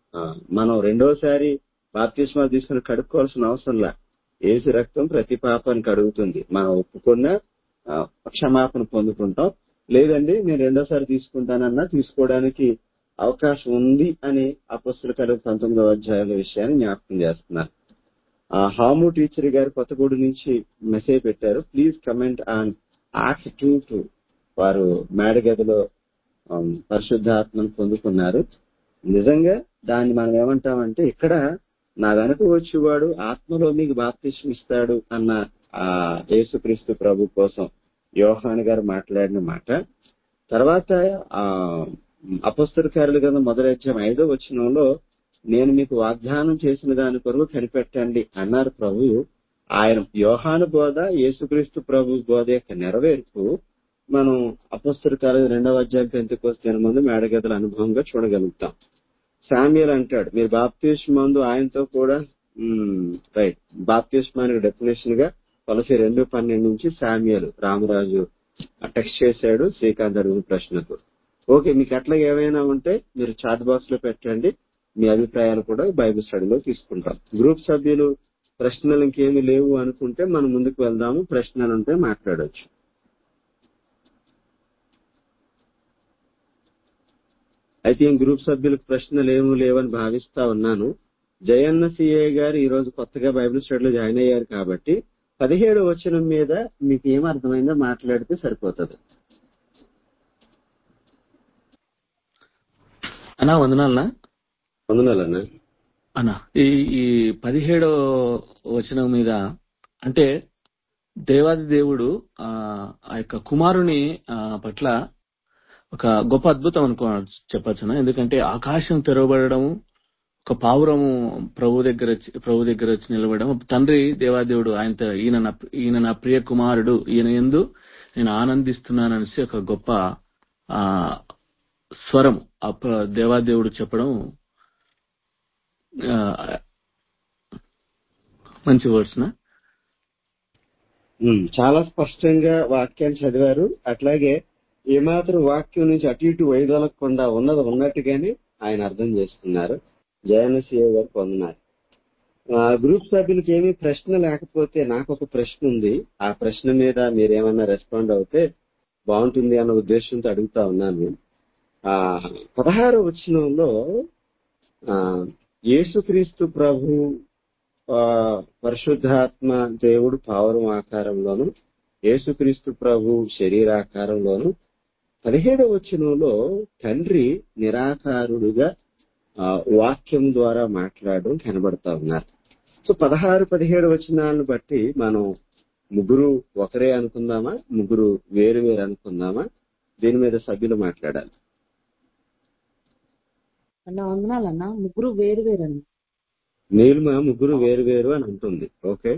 ఆ, మనం రెండోసారి బాప్తిస్మాలు తీసుకుని కడుక్కోవాల్సిన అవసరంలా. యేసు రక్తం ప్రతి పాపాన్ని కడుగుతుంది. మనం ఒప్పుకున్న ఆ, క్షమాపణ పొందుకుంటాం. లేదండి నేను రెండోసారి తీసుకుంటానన్నా తీసుకోవడానికి అవకాశం ఉంది అని అపొస్తలుల కార్యాలు పంతొమ్మిదవ అధ్యాయుల విషయాన్ని జ్ఞాపకం చేస్తున్నారు. ఆ హాము టీచర్ గారు కొత్తగూడు నుంచి మెసేజ్ పెట్టారు. Please comment on act two two. వారు మేడగదిలో ఆమ్, పరిశుద్ధాత్మను పొందుకున్నారు. నిజంగా దాన్ని మనం ఏమంటామంటే ఇక్కడ నా వెనక వచ్చేవాడు ఆత్మలో మీకు బాప్తిస్మం ఇస్తాడు అన్న ఆ యేసుక్రీస్తు ప్రభు కోసం యోహాను గారు మాట్లాడిన మాట. తర్వాత ఆ అపొస్తలుల కార్యాల గ్రంథం మొదటి అధ్యాయం ఐదో వచనంలో నేను మీకు వాగ్దానం చేసిన దాని కొరకు కనిపెట్టండి అన్నారు ప్రభు. ఆయన యోహాను బోధ యేసుక్రీస్తు ప్రభు బోధ యొక్క నెరవేర్పు మనం అపొస్తలుల కార్యాలు రెండవ అధ్యాయం పెంతెకొస్తే ముందు మేడగదుల అనుభవంగా చూడగలుగుతాం. శామ్యూయల్ అంటాడు మీరు బాప్తిస్మందు ఆయనతో కూడా రైట్ బాప్తిస్మానికి డెఫినేషన్ గా కొలసి రెండు పన్నెండు నుంచి శామ్యూయల్ రామరాజు టెక్స్ట్ చేశాడు శ్రీకాంత్ అడుగు ప్రశ్నకు. ఓకే, మీకు అట్లా ఏమైనా ఉంటే మీరు చాట్ బాక్స్ లో పెట్టండి. మీ అభిప్రాయాలు కూడా బైబిల్ స్టడీలో తీసుకుంటాం. గ్రూప్ సభ్యులు ప్రశ్నలు ఇంకేమీ లేవు అనుకుంటే మనం ముందుకు వెళ్దాము. ప్రశ్నలు ఉంటే మాట్లాడొచ్చు. అయితే ఈ గ్రూప్ సభ్యులకు ప్రశ్నలు ఏమీ లేవని భావిస్తా ఉన్నాను. జయన్న సిఏ గారు ఈ రోజు కొత్తగా బైబిల్ స్టడీలో జాయిన్ అయ్యారు కాబట్టి పదిహేడు వచనం మీద మీకు ఏం అర్థమైందో మాట్లాడితే సరిపోతుంది. అన్నా వందనాలనా వందనాలన్నా. అన్నా ఈ ఈ పదిహేడో వచనం మీద అంటే దేవాది దేవుడు ఆ ఆ యొక్క కుమారుని ఆ పట్ల ఒక గొప్ప అద్భుతం అనుకో చెప్పచ్చునా. ఎందుకంటే ఆకాశం తెరవబడము, ఒక పావురము ప్రభు దగ్గర ప్రభు దగ్గర వచ్చి నిలబడడం, తండ్రి దేవాదేవుడు ఆయనతో ఈయన నా ఈయన నా ప్రియ కుమారుడు ఈయన యందు నేను ఆనందిస్తున్నాననేసి ఒక గొప్ప ఆ స్వరం దేవాదేవుడు చెప్పడం మంచి వర్డ్స్ నా చాలా స్పష్టంగా వాక్యాన్ని చదివారు. అట్లాగే ఏమాత్రం వాక్యం నుంచి అటు ఇటు వైదొలగకుండా ఉన్నది ఉన్నట్టుగానే ఆయన అర్థం చేసుకున్నారు. జయన్న సిఏ గారు పొందినారు. గ్రూప్ సభ్యులకి ఏమీ ప్రశ్న లేకపోతే నాకు ఒక ప్రశ్న ఉంది. ఆ ప్రశ్న మీద మీరేమన్నా రెస్పాండ్ అవుతే బాగుంటుంది అన్న ఉద్దేశంతో అడుగుతా ఉన్నాను. ఆ పదహారు వచనంలో ఆ యేసుక్రీస్తు ప్రభు ఆ పరిశుద్ధాత్మ దేవుడు పావురం ఆకారంలోను, యేసుక్రీస్తు ప్రభు శరీరాకారంలోను, పదిహేడవ వచనంలో తండ్రి నిరాకారుడుగా వాక్యం ద్వారా మాట్లాడడం కనబడతా ఉన్నారు. సో పదహారు పదిహేడు వచనాలను బట్టి మనం ముగ్గురు ఒకరే అనుకుందామా, ముగ్గురు వేరు వేరు అనుకుందామా? దీని మీద సభ్యులు మాట్లాడాలి. అన్న వందనాలన్నా ముగ్గురు వేరు వేరు అన్న నీలిమ ముగ్గురు వేరు వేరు అని అంటుంది. ఓకే,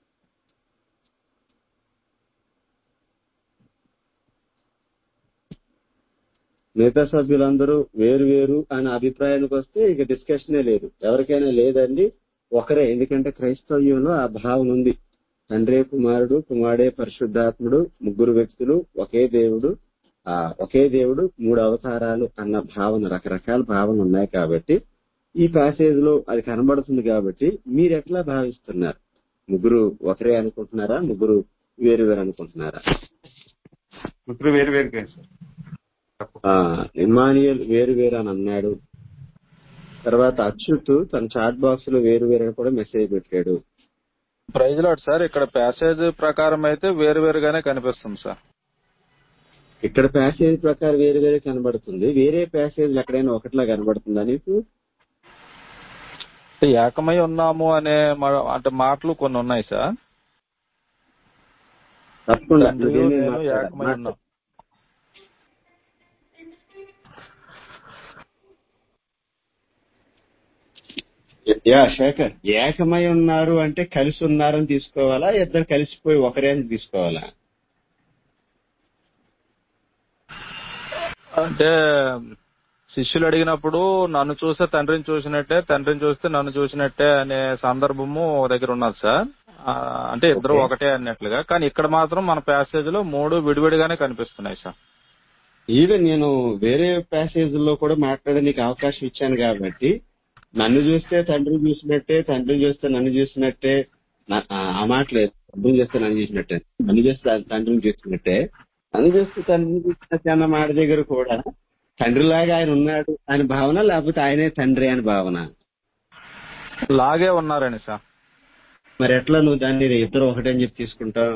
మిగతా సభ్యులందరూ వేరు వేరు అనే అభిప్రాయానికి వస్తే ఇక డిస్కషనే లేదు. ఎవరికైనా లేదండి ఒకరే. ఎందుకంటే క్రైస్తవ్యంలో ఆ భావన ఉంది. తండ్రే కుమారుడు, కుమారుడే పరిశుద్ధాత్ముడు, ముగ్గురు వ్యక్తులు, ఒకే దేవుడు, ఆ ఒకే దేవుడు మూడు అవతారాలు అన్న భావన, రకరకాల భావనలు ఉన్నాయి. కాబట్టి ఈ ప్యాసేజ్ లో అది కనబడుతుంది. కాబట్టి మీరు ఎట్లా భావిస్తున్నారు? ముగ్గురు ఒకరే అనుకుంటున్నారా, ముగ్గురు వేరు వేరు అనుకుంటున్నారా? ముగ్గురు వేరు వేరు ఇమ్మానియల్ వేరు వేరు అని అన్నాడు. తర్వాత అచ్యుత్ తన చాట్ బాక్స్ లో వేరు వేరు అని కూడా మెసేజ్ పెట్టాడు. ప్రైజ్ లార్డ్ సార్, ఇక్కడ ప్యాసేజ్ ప్రకారం అయితే వేరు వేరుగానే కనిపిస్తుంది సార్. ఇక్కడ ప్యాసేజ్ ప్రకారం వేరు వేరే కనబడుతుంది. వేరే ప్యాసేజ్ ఎక్కడైనా ఒకటిలా కనబడుతుందా నీకు? ఏకమై ఉన్నాము అనే అంటే మాటలు కొన్ని ఉన్నాయి సార్. తప్పకుండా ఏకమై ఉన్నాం. యా శేఖర్, ఏకమై ఉన్నారు అంటే కలిసి ఉన్నారని తీసుకోవాలా, ఇద్దరు కలిసిపోయి ఒకరే అని తీసుకోవాలా? అంటే శిష్యులు అడిగినప్పుడు నన్ను చూస్తే తండ్రిని చూసినట్టే, తండ్రిని చూస్తే నన్ను చూసినట్టే అనే సందర్భము దగ్గర ఉన్నది సార్. అంటే ఇద్దరు ఒకటే అన్నట్లుగా. కానీ ఇక్కడ మాత్రం మన ప్యాసేజ్ లో మూడు విడివిడిగానే కనిపిస్తున్నాయి సార్. ఈవెన్ నేను వేరే ప్యాసేజ్ లో కూడా మాట్లాడడానికి అవకాశం ఇచ్చాను కాబట్టి నన్ను చూస్తే తండ్రిని చూసినట్టే, తండ్రిని చూస్తే నన్ను చూసినట్టే. నా- ఆ ఆ మాట లేదు. తండ్రిని చూస్తే నన్ను చూసినట్టే, నన్ను చూస్తే తండ్రిని చూసినట్టే, నన్ను చూస్తే తండ్రిని చూసినట్టే అన్న మాట దగ్గర కూడా తండ్రిలాగా ఆయన ఉన్నాడు అని భావన, లేకపోతే ఆయనే తండ్రి అని భావన? లాగే ఉన్నారని సార్. మరి ఎట్లా నువ్వు దాన్ని ఇద్దరు ఒకటే అని చెప్పి తీసుకుంటావు?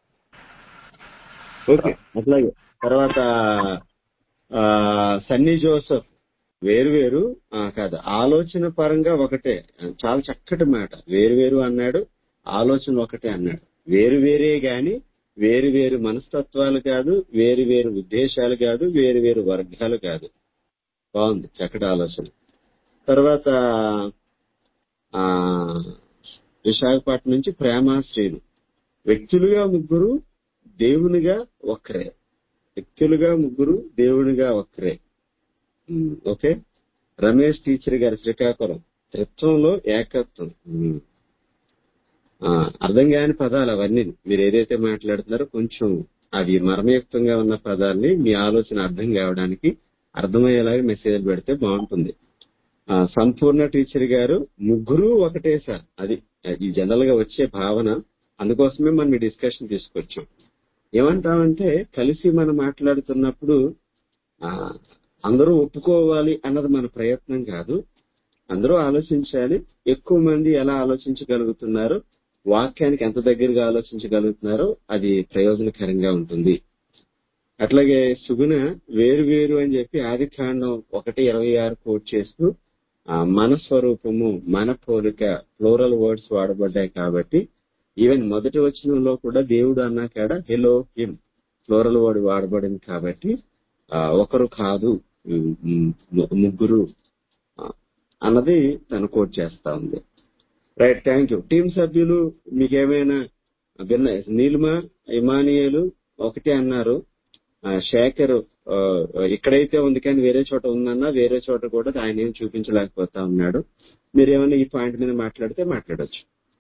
ఓకే, అట్లాగే. తర్వాత ఆ సన్నీ జోసెఫ్ వేరు వేరు ఆ, కాదు, ఆలోచన పరంగా ఒకటే. చాలా చక్కటి మాట. వేరు వేరు అన్నాడు, ఆలోచన ఒకటే అన్నాడు. వేరు వేరే గాని వేరు వేరు మనస్తత్వాలు కాదు, వేరు వేరు ఉద్దేశాలు కాదు, వేరు వేరు వర్గాలు కాదు. బాగుంది, చక్కటి ఆలోచన. తర్వాత ఆ విశాఖపట్నం నుంచి ప్రేమ శ్రీను. వ్యక్తులుగా ముగ్గురు, దేవునిగా ఒక్కరే. వ్యక్తులుగా ముగ్గురు, దేవునిగా ఒక్కరే. ఉమ్, ఓకే. రమేష్ టీచర్ గారి శ్రీకాకుళం. త్రిత్వంలో ఏకత్వం. ఉమ్, ఆ, అర్థం కాని పదాలు అవన్నీ. మీరు ఏదైతే మాట్లాడుతున్నారో కొంచెం అవి మర్మయుక్తంగా ఉన్న పదాలని మీ ఆలోచన అర్థం కావడానికి అర్థమయ్యేలాగా మెసేజ్ పెడితే బాగుంటుంది. ఆ, సంపూర్ణ టీచర్ గారు ముగ్గురు ఒకటే సార్. అది ఈ జనరల్ గా వచ్చే భావన. అందుకోసమే మనం ఈ డిస్కషన్ తీసుకొచ్చాం. ఏమంటామంటే కలిసి మనం మాట్లాడుతున్నప్పుడు ఆ అందరూ ఒప్పుకోవాలి అన్నది మన ప్రయత్నం కాదు. అందరూ ఆలోచించాలి. ఎక్కువ మంది ఎలా ఆలోచించగలుగుతున్నారు, వాక్యానికి ఎంత దగ్గరగా ఆలోచించగలుగుతున్నారో అది ప్రయోజనకరంగా ఉంటుంది. అట్లాగే సుగుణ వేరు వేరు అని చెప్పి ఆది కాండం ఒకటి ఇరవై ఆరు కోట్ చేస్తూ ఆ, మన స్వరూపము, మన పోలిక, ఫ్లోరల్ వర్డ్స్ వాడబడ్డాయి. కాబట్టి ఈవెన్ మొదటి వచనంలో కూడా దేవుడు అన్నాకాడ హెలో హిమ్ ఫ్లోరల్ వర్డ్ వాడబడింది. కాబట్టి ఆ, ఒకరు కాదు, ఉమ్, ఉమ్, ముగ్గురు ఆ, అన్నది తను కోట్ చేస్తా ఉంది. Right, thank you. టీం సభ్యులు మీకేమైనా భిన్న? నీలిమ, ఇమానియేలు ఒకటే అన్నారు. ఆ, శేఖర్ ఆ, ఇక్కడైతే ఉంది కానీ వేరే చోట ఉందన్నా, వేరే చోట కూడా ఆయన ఏం చూపించలేకపోతా ఉన్నాడు. మీరేమైనా ఈ పాయింట్ మీద మాట్లాడితే మాట్లాడొచ్చు.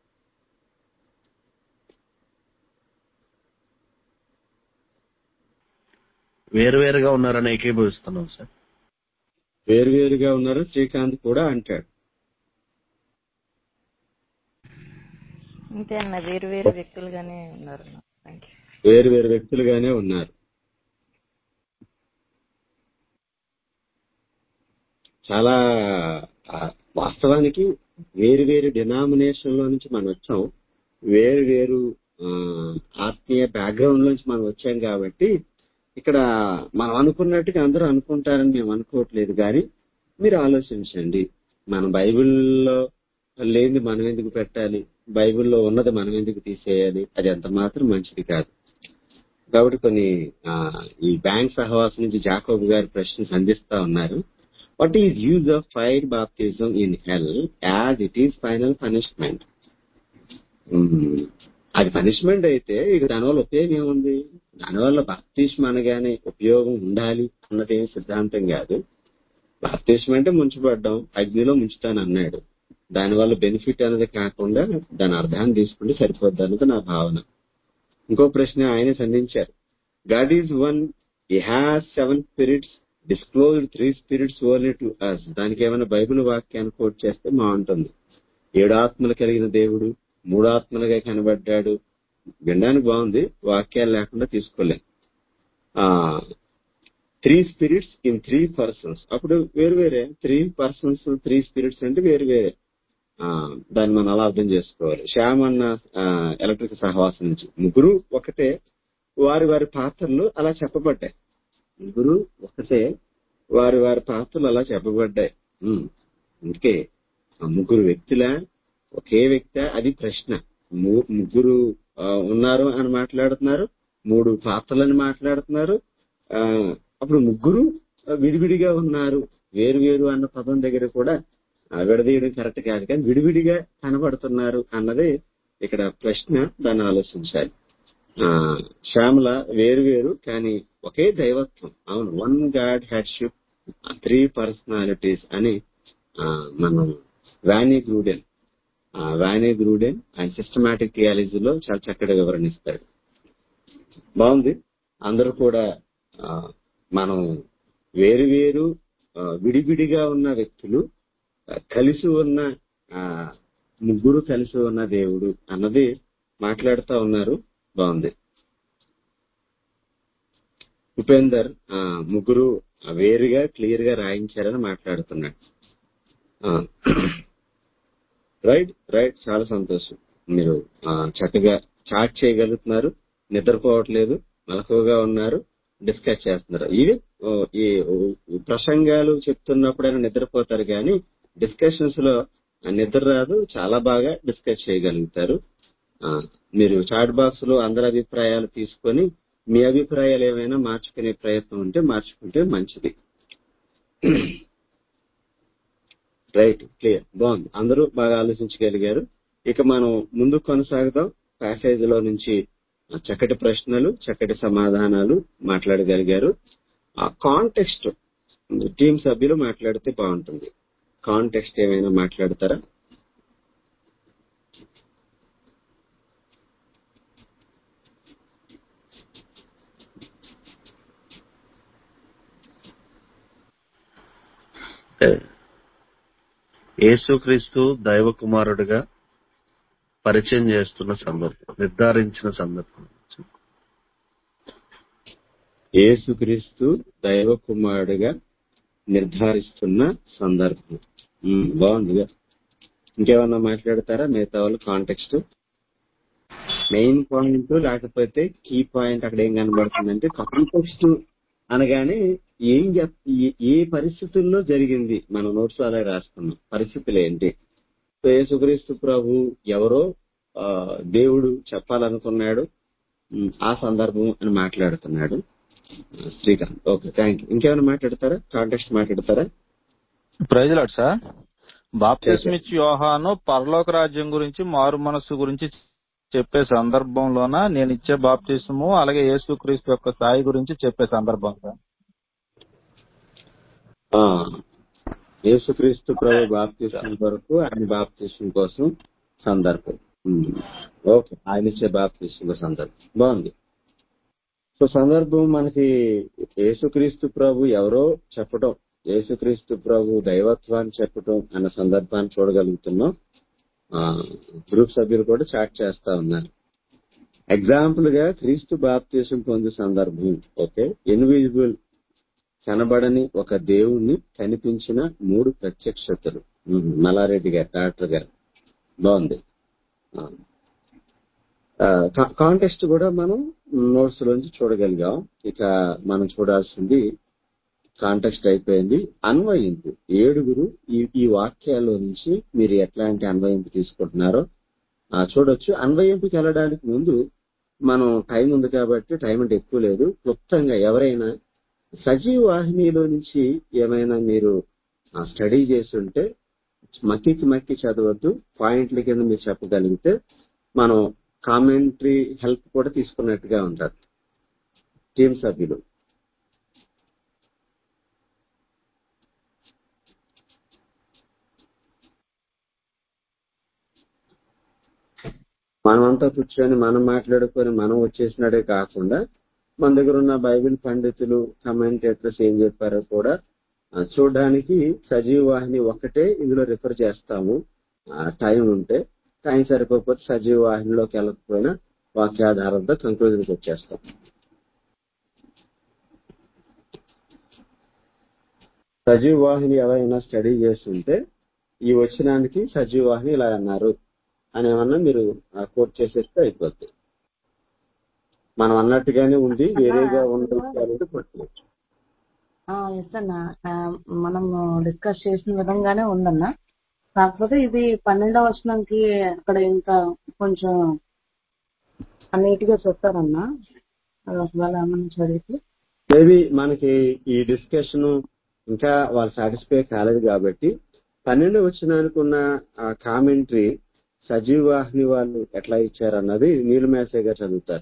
వేరువేరుగా ఉన్నారని ఏకీభవిస్తున్నాం సార్. వేరువేరుగా ఉన్నారు శ్రీకాంత్ కూడా అంటాడు. అంతే అన్న, వేరు వేరు వ్యక్తులుగానే ఉన్నారు అన్న. Thank you. వేరు వేరు వ్యక్తులుగానే ఉన్నారు. చాలా ఆ, వాస్తవానికి వేరు వేరు డినామినేషన్ లో నుంచి మనం వచ్చాం. వేరు వేరు ఆ, ఆత్మీయ బ్యాక్గ్రౌండ్ నుంచి మనం వచ్చాం. కాబట్టి ఇక్కడ మనం అనుకున్నట్టుగా అందరూ అనుకుంటారని మేము అనుకోవట్లేదు. కానీ మీరు ఆలోచించండి, మన బైబిల్లో లేనిది మనం ఎందుకు పెట్టాలి, బైబిల్లో ఉన్నది మనం ఎందుకు తీసేయాలి? అది ఎంత మాత్రం మంచిది కాదు. కాబట్టి కొన్ని ఆ, ఈ బ్యాంక్ సహవాసం నుంచి జాకోబ్ గారి ప్రశ్న సంధిస్తా ఉన్నారు. What is use of fire baptism in hell as it is final punishment? అది పనిష్మెంట్ అయితే ఇక దానివల్ల ఉపయోగం ఏముంది? దానివల్ల బాప్తిస్మం అనగానే ఉపయోగం ఉండాలి అన్నది సిద్ధాంతం కాదు. బాప్తిస్మం అంటే ముంచబడ్డం, అగ్నిలో ముంచుతాను అన్నాడు. దానివల్ల బెనిఫిట్ అనేది కాకుండా దాని అర్థాన్ని తీసుకుంటే సరిపోద్ది అన్నది నా భావన. ఇంకో ప్రశ్న ఆయన సంధించారు. God is one, he has seven spirits, disclosed three spirits only to us. దానికి ఏమైనా బైబిల్ వాక్యాన్ని కోట్ చేస్తే బాగుంటుంది. ఏడు ఆత్మలు కలిగిన దేవుడు మూడు ఆత్మలుగా కనబడ్డాడు. వినడానికి బాగుంది, వాక్యాలు లేకుండా తీసుకోలేం. ఆ three spirits in three persons, అప్పుడు వేరు వేరే. త్రీ పర్సన్స్ త్రీ స్పిరిట్స్ అంటే వేరు వేరే. ఆ దాన్ని మనం అలా అర్థం చేసుకోవాలి. శ్యామ్ అన్న ఎలక్ట్రిక్ సహవాసం నుంచి ముగ్గురు ఒకటే, వారి వారి పాత్రలు అలా చెప్పబడ్డాయి. ముగ్గురు ఒకటే, వారి వారి పాత్రలు అలా చెప్పబడ్డాయి. ఉమ్, అందుకే ఆ ముగ్గురు వ్యక్తుల ఒకే వ్యక్తి, అది ప్రశ్న. ము- ముగ్గురు ఆ, ఉన్నారు అని మాట్లాడుతున్నారు, మూడు పాత్రలని మాట్లాడుతున్నారు. ఆ అప్పుడు ముగ్గురు విడివిడిగా ఉన్నారు. వేరు వేరు అన్న పదం దగ్గర కూడా ఆ, విడదీయడం కరెక్ట్ కాదు, కానీ విడివిడిగా కనబడుతున్నారు అన్నదే ఇక్కడ ప్రశ్న. దాన్ని ఆలోచించాలి. ఆ శ్యామల వేరు వేరు కానీ ఒకే దైవత్వం. అవును, one God headship, three personalities అని ఆ, మనం వానీ గ్రూడెన్ ఆ, వానీ గ్రూడెన్ ఆయన సిస్టమాటిక్ థియాలజీలో చాలా చక్కగా వివరణిస్తాడు. బాగుంది. అందరూ కూడా ఆ, మనం వేరు వేరు ఆ, విడివిడిగా ఉన్న వ్యక్తులు కలిసి ఉన్న ఆ ముగ్గురు కలిసి ఉన్న దేవుడు అన్నది మాట్లాడుతూ ఉన్నారు. బాగుంది. ఉపేందర్ ఆ ముగ్గురు వేరుగా క్లియర్ గా రాయించారని మాట్లాడుతున్నాడు. రైట్ రైట్ చాలా సంతోషం. మీరు చక్కగా చాట్ చేయగలుగుతున్నారు, నిద్రపోవట్లేదు, మెలకువగా ఉన్నారు, డిస్కస్ చేస్తున్నారు. ఇవి ఈ ప్రసంగాలు చెప్తున్నప్పుడైనా నిద్రపోతారు కానీ డిస్కషన్స్ లో నిద్ర రాదు. చాలా బాగా డిస్కస్ చేయగలుగుతారు. మీరు చాట్ బాక్స్ లో అందరి అభిప్రాయాలు తీసుకొని మీ అభిప్రాయాలు ఏమైనా మార్చుకునే ప్రయత్నం ఉంటే మార్చుకుంటే మంచిది. రైట్ క్లియర్ బాగుంది. అందరూ బాగా ఆలోచించగలిగారు. ఇక మనం ముందుకు కొనసాగుదాం. ప్యాసేజీలో నుంచి చక్కటి ప్రశ్నలు, చక్కటి సమాధానాలు మాట్లాడగలిగారు. ఆ కాంటెక్స్ట్ టీం సభ్యులు మాట్లాడితే బాగుంటుంది. కాంటెక్స్ట్ ఏమైనా మాట్లాడతారా? యేసుక్రీస్తు దైవ కుమారుడిగా పరిచయం చేస్తున్న సందర్భం, నిర్ధారించిన సందర్భం. యేసుక్రీస్తు దైవ కుమారుడిగా నిర్ధారిస్తున్న సందర్భం. బాగుందిగా. ఇంకేమన్నా మాట్లాడతారా మిగతా వాళ్ళు? కాంటెక్స్ట్ మెయిన్ పాయింట్ లేకపోతే కీ పాయింట్ అక్కడ ఏం కనబడుతుందంటే కాంటెక్స్ట్ అనగానే ఏం ఏ పరిస్థితుల్లో జరిగింది. మనం నోట్స్ అలా రాసుకున్నాం. పరిస్థితులు ఏంటి? సో యేసుక్రీస్తు ప్రభు ఎవరో దేవుడు చెప్పాలనుకున్నాడు, ఆ సందర్భం అని మాట్లాడుతున్నాడు శ్రీకాంత్. Okay, thank you. ఇంకేమైనా మాట్లాడతారా? కాంటెక్స్ట్ మాట్లాడతారా? Praise lord sir. బాప్తిస్మిచ్చు యోహాను పరలోక రాజ్యం గురించి, మారు మనస్సు గురించి చెప్పే సందర్భంలోన నేను ఇచ్చే బాప్తిస్ము అలాగే యేసుక్రీస్తు యొక్క స్థాయి గురించి చెప్పే సందర్భం సార్. యేసుక్రీస్తు ప్రభు బాప్తిస్మం కొరకు, ఆయన బాప్తిస్మం కోసం సందర్భం. ఓకే, ఆయన ఇచ్చే బాప్తిస్మం సందర్భం బాగుంది. సో సందర్భం మనకి యేసుక్రీస్తు ప్రభు ఎవరో చెప్పడం, యేసుక్రీస్తు ప్రభు దైవత్వాన్ని చెప్పడం అన్న సందర్భాన్ని చూడగలుగుతున్నాం. గ్రూప్ సభ్యులు కూడా చాట్ చేస్తా ఉన్నారు. ఎగ్జాంపుల్ గా క్రీస్తు బాప్తిసం పొందే సందర్భం. ఓకే, ఇన్విజిబుల్ కనబడని ఒక దేవుణ్ణి కనిపించిన మూడు ప్రత్యక్షతలు. మల్లారెడ్డి గారు, డాక్టర్ గారు, బాగుంది. కాంటెక్స్ట్ కూడా మనం నోట్స్ లోంచి చూడగలిగాం. ఇక మనం చూడాల్సింది కాంటెక్స్ట్ అయిపోయింది. అన్వయింపు ఏడుగురు ఈ ఈ వాక్యాల్లో నుంచి మీరు ఎట్లాంటి అన్వయింపు తీసుకుంటున్నారో చూడొచ్చు. అన్వయింపుకి వెళ్ళడానికి ముందు మనం టైం ఉంది కాబట్టి, టైం అంటే ఎక్కువ లేదు, క్లుప్తంగా ఎవరైనా సజీవ వాహినిలో నుంచి ఏమైనా మీరు స్టడీ చేస్తుంటే మక్కికి మక్కి చదవద్దు, పాయింట్ల కింద మీరు చెప్పగలిగితే మనం కామెంటరీ హెల్ప్ కూడా తీసుకున్నట్టుగా ఉంటారు టీం సభ్యులు. మనమంతా కూర్చొని మనం మాట్లాడుకొని మనం వచ్చేసినడే కాకుండా మన దగ్గర ఉన్న బైబిల్ పండితులు, కమెంటేటర్స్ ఏం చెప్పారో కూడా చూడడానికి సజీవ వాహిని ఒక్కటే ఇందులో రిఫర్ చేస్తాము టైం ఉంటే. టైం సరిపోతే సజీవ వాహినిలోకి వెళ్ళకపోయినా వాక్యాధారంతో కంక్లూజన్కి వచ్చేస్తాం. సజీవ వాహిని ఎవరైనా స్టడీ చేస్తుంటే ఈ వచనానికి సజీవ వాహిని ఇలా అన్నారు అని ఏమన్నా మీరు కోట్ చేసేస్తే అయిపోద్ది. మనం అన్నట్టుగానే ఉంది, వేరేగా ఉండదు పట్టుకోవచ్చు. ఎస్ అన్న, మనం డిస్కస్ చేసిన విధంగానే ఉందన్న. కాకపోతే ఇది పన్నెండవ వచనంకి అక్కడ ఇంకా కొంచెం నీట్ గా చెప్పారన్న. ఒకవేళ మనం చదివితే మేబీ మనకి ఈ డిస్కషన్ ఇంకా వాళ్ళు సాటిస్ఫై కాలేదు కాబట్టి పన్నెండు వచనానికి ఉన్న ఆ కామెంటరీ సజీవ వాహిని వాళ్ళు ఎట్లా ఇచ్చారన్నది నీలమేసే గారు చదువుతారు.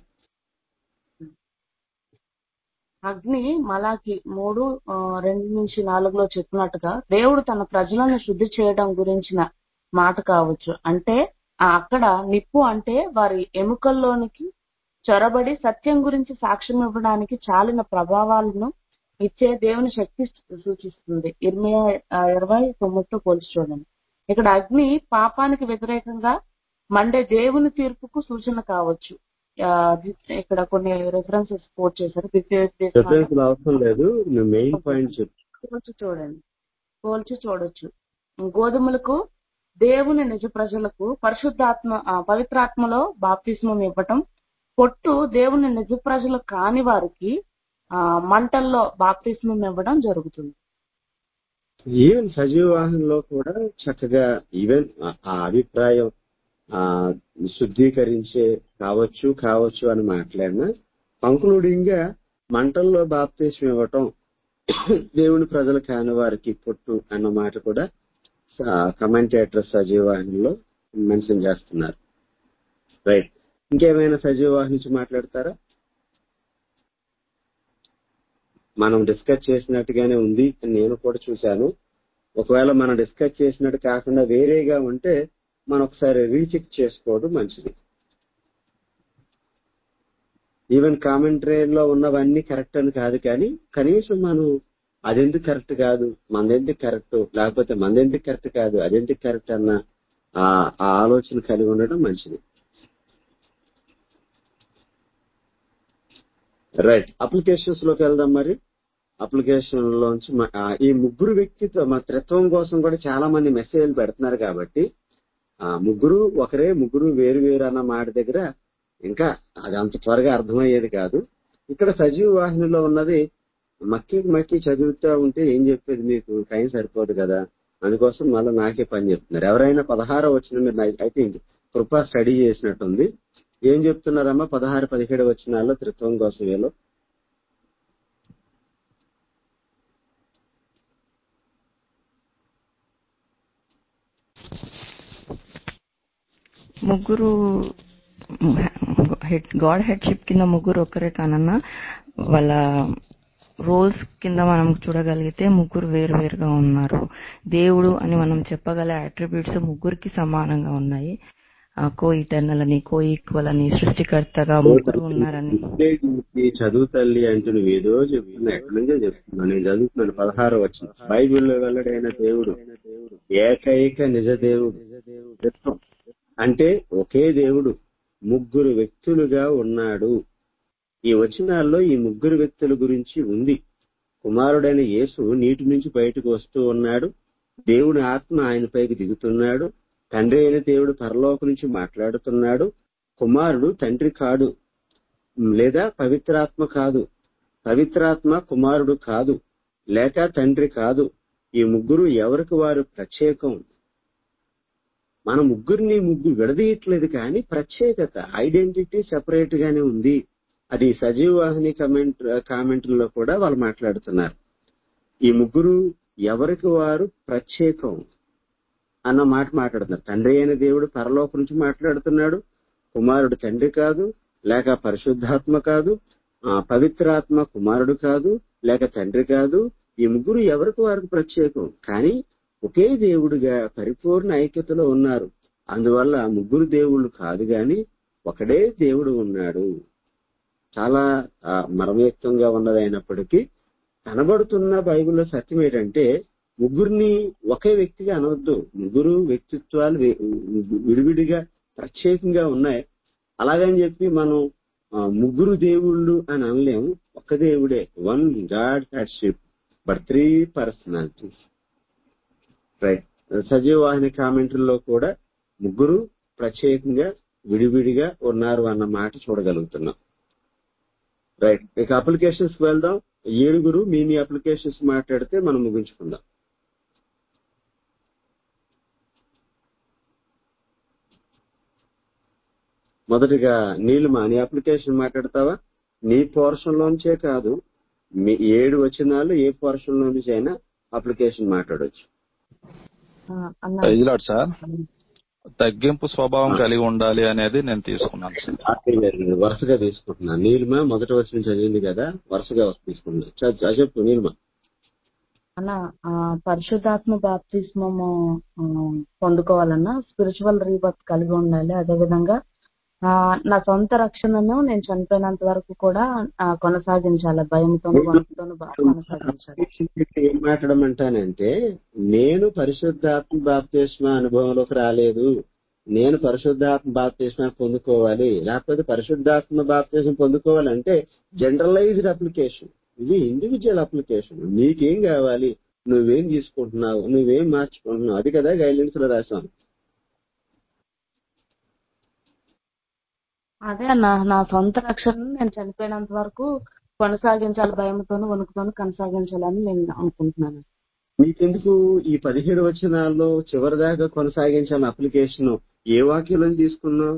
అగ్ని మలాకి మూడు రెండు నుంచి నాలుగులో చెప్పినట్టుగా దేవుడు తన ప్రజలను శుద్ధి చేయడం గురించిన మాట కావచ్చు. అంటే అక్కడ నిప్పు అంటే వారి ఎముకల్లోనికి చొరబడి సత్యం గురించి సాక్ష్యం ఇవ్వడానికి చాలిన ప్రభావాలను ఇచ్చే దేవుని శక్తి సూచిస్తుంది. ఇర్మియా ఆ, ఇరవై తొమ్మిదితో పోల్చి చూడండి. ఇక్కడ అగ్ని పాపానికి వ్యతిరేకంగా మండే దేవుని తీర్పుకు సూచన కావచ్చు. ఆ, ది- ఇక్కడ కొన్ని రెఫరెన్సెస్ కోట్ చేశారు. ద్వితీయోపదేశకాండం రిఫరెన్స్ అవసరం లేదు, నువ్వు మెయిన్ పాయింట్ చెప్పు. పోల్చి చూడండి పోల్చి చూడొచ్చు. గోధుమలకు దేవుని నిజ ప్రజలకు పరిశుద్ధాత్మ ఆ, పవిత్రాత్మలో బాప్తిస్మం ఇవ్వటం, పొట్టు దేవుని నిజ ప్రజలు కాని వారికి ఆ మంటల్లో బాప్తిస్మం ఇవ్వడం జరుగుతుంది. ఈవెన్ సజీవాహనంలో కూడా చక్కగా ఈవెన్ ఆ- ఆ అభిప్రాయం ఆ శుద్ధీకరించే కావచ్చు కావచ్చు అని మాట్లాడినా కంక్లూడింగ్ గా మంటల్లో బాప్తీసం ఇవ్వటం దేవుని ప్రజలు కాని వారికి పొట్టు అన్న మాట కూడా కమెంటేటర్ సజీవాహినిలో మెన్షన్ చేస్తున్నారు. రైట్, ఇంకేమైనా సజీవాహిని నుంచి మాట్లాడతారా? మనం డిస్కస్ చేసినట్టుగానే ఉంది అని నేను కూడా చూశాను. ఒకవేళ మనం డిస్కస్ చేసినట్టు కాకుండా వేరేగా ఉంటే మనం ఒకసారి రీచెక్ చేసుకోవడం మంచిది. ఈవెన్ కామెంటరీలో ఉన్నవన్నీ కరెక్ట్ అని కాదు, కానీ కనీసం మనం అదెందుకు కరెక్ట్ కాదు, మనదెందుకు కరెక్ట్, లేకపోతే మనదెందుకు కరెక్ట్ కాదు అదెందుకు కరెక్ట్ అన్న ఆ ఆ ఆలోచన కలిగి ఉండడం మంచిది. రైట్, అప్లికేషన్స్ లోకి వెళ్దాం. మరి అప్లికేషన్ లోంచి మ- ఆ, ఈ ముగ్గురు వ్యక్తిత్వ మా త్రిత్వం కోసం కూడా చాలా మంది మెసేజ్లు పెడుతున్నారు కాబట్టి ఆ ముగ్గురు ఒకరే, ముగ్గురు వేరు వేరు అన్న మాట దగ్గర ఇంకా అది అంత త్వరగా అర్థమయ్యేది కాదు. ఇక్కడ సజీవ వాహినిలో ఉన్నది మక్కి మక్కి చదువుతూ ఉంటే ఏం చెప్పేది, మీకు టైం సరిపోదు కదా, అందుకోసం మళ్ళీ నాకే పని చెప్తున్నారు. ఎవరైనా పదహారో వచ్చిన మీరు ఐ థింక్ కృపా స్టడీ చేసినట్టుంది. ఏం చెప్తున్నారమ్మా పదహారు పదిహేడు వచ్చినాల్లో త్రిత్వం కోసం వీళ్ళు? ముగ్గురు గాడ్ హెడ్షిప్ కింద ముగ్గురు ఒక్కరే కానన్నా వాళ్ళ రోల్స్ కింద మనం చూడగలిగితే ముగ్గురు వేరు వేరుగా ఉన్నారు. దేవుడు అని మనం చెప్పగల అట్రిబ్యూట్స్ ముగ్గురికి సమానంగా ఉన్నాయి. కో ఇటర్నల్ అని, కో ఈక్వల్ అని, సృష్టికర్తగా ముగ్గురు ఉన్నారని. ఈ చదువు తల్లి అంటే నువ్వు ఏదో చెప్తున్నా, ఎక్కడి నుంచో చెప్తున్నా. నేను చదువుతున్నాను పదహారో వచ్చిన బైబిల్లో వెల్లడైన దేవుడు ఏకైక నిజ దేవుడు. త్రిత్వం అంటే ఒకే దేవుడు ముగ్గురు వ్యక్తులుగా ఉన్నాడు. ఈ వచనాల్లో ఈ ముగ్గురు వ్యక్తుల గురించి ఉంది. కుమారుడైన యేసు నీటి నుంచి బయటకు వస్తూ ఉన్నాడు. దేవుని ఆత్మ ఆయన పైకి దిగుతున్నాడు. తండ్రి అయిన దేవుడు పరలోకం నుంచి మాట్లాడుతున్నాడు. కుమారుడు తండ్రి కాడు, లేదా పవిత్రాత్మ కాదు. పవిత్రాత్మ కుమారుడు కాదు, లేక తండ్రి కాదు. ఈ ముగ్గురు ఎవరికి వారు ప్రత్యేకం. మన ముగ్గురిని ముగ్గురు విడదీయట్లేదు, కానీ ప్రత్యేకత ఐడెంటిటీ సెపరేట్ గానే ఉంది. అది సజీవాహిని కమెంట్ కామెంట్లో కూడా వాళ్ళు మాట్లాడుతున్నారు. ఈ ముగ్గురు ఎవరికి వారు ప్రత్యేకం అన్న మాట మాట్లాడుతున్నారు. తండ్రి అయిన దేవుడు పరలోకం నుంచి మాట్లాడుతున్నాడు. కుమారుడు తండ్రి కాదు, లేక పరిశుద్ధాత్మ కాదు, ఆ పవిత్రాత్మ కుమారుడు కాదు, లేక తండ్రి కాదు. ఈ ముగ్గురు ఎవరికి వారికి ప్రత్యేకం, కానీ ఒకే దేవుడుగా పరిపూర్ణ ఐక్యతలో ఉన్నారు. అందువల్ల ముగ్గురు దేవుళ్ళు కాదు, గాని ఒకడే దేవుడు ఉన్నాడు. చాలా ఆ, మర్మయుక్తంగా ఉన్నది అయినప్పటికీ కనబడుతున్న బైబిల్లో సత్యం ఏంటంటే ముగ్గురిని ఒకే వ్యక్తిగా అనవద్దు. ముగ్గురు వ్యక్తిత్వాలు వే- విడివిడిగా ప్రత్యేకంగా ఉన్నాయి. అలాగని చెప్పి మనం ఆ, ముగ్గురు దేవుళ్ళు అని అనలేము. ఒక్క దేవుడే, one God headship, but three personalities. Right, Sajeevavahini కామెంటరీలో కూడా ముగ్గురు ప్రత్యేకంగా విడివిడిగా ఉన్నారు అన్న మాట చూడగలుగుతున్నాం. రైట్, ఇక అప్లికేషన్స్ వెళ్దాం. ఏడుగురు మీ మీ అప్లికేషన్స్ మాట్లాడితే మనం ముగించుకుందాం. మొదటిగా నీలిమా, నీ అప్లికేషన్ మాట్లాడతావా? నీ పోర్షన్ లోంచే కాదు, మీ ఏడు వచనాలు ఏ పోర్షన్ లో నుంచి అయినా అప్లికేషన్ మాట్లాడొచ్చు. ఆ, అన్న ప్రైజ్లాడ్ సార్, తగ్గింపు స్వభావం కలిగి ఉండాలి అనేది నేను తీసుకున్నాను సార్. ఆర్టీ గారు వరుసగా తీసుకుంటున్నాను. నీలిమా మొదటి వచ్చిన చదివింది కదా, వరుసగా తీసుకుంటున్నా. చ- చ- చెప్పు నీలిమా. అన్న ఆ, పరిశుద్ధాత్మ బాప్తిస్మము ఆ, పొందుకోవాలన్నా స్పిరిచువల్ రీబర్త్ కలిగి ఉండాలి. అదేవిధంగా ఆ, నా సొంత రక్షణను నేను చనిపోయినంత వరకు కూడా ఆ, కొనసాగించాలి, భయంతోను వణుకుతోను బా- కొనసాగించాలి. ఏం మాట్లాడమంటానంటే, నేను పరిశుద్ధాత్మ బాప్తిస్మ అనుభవంలోకి రాలేదు, నేను పరిశుద్ధాత్మ బాప్తిస్మ పొందుకోవాలి, లేకపోతే పరిశుద్ధాత్మ బాప్తిస్మ పొందుకోవాలంటే జనరలైజ్డ్ అప్లికేషన్, ఇది ఇండివిజువల్ అప్లికేషన్. నీకేం కావాలి, నువ్వేం తీసుకుంటున్నావు, నువ్వేం మార్చుకుంటున్నావు, అది కదా గైడ్లైన్స్ లో రాసాం. అదే అన్న, నా సొంత రక్షణను నేను చనిపోయినంత వరకు కొనసాగించాలి, భయంతోను వణుకుతోను కొనసాగించాలని నేను అనుకుంటున్నాను. నీకెందుకు ఈ పదిహేడు వచనాల్లో చివరి దాకా కొనసాగించాలని అప్లికేషన్ ఏ వాక్యంలో తీసుకున్నావు?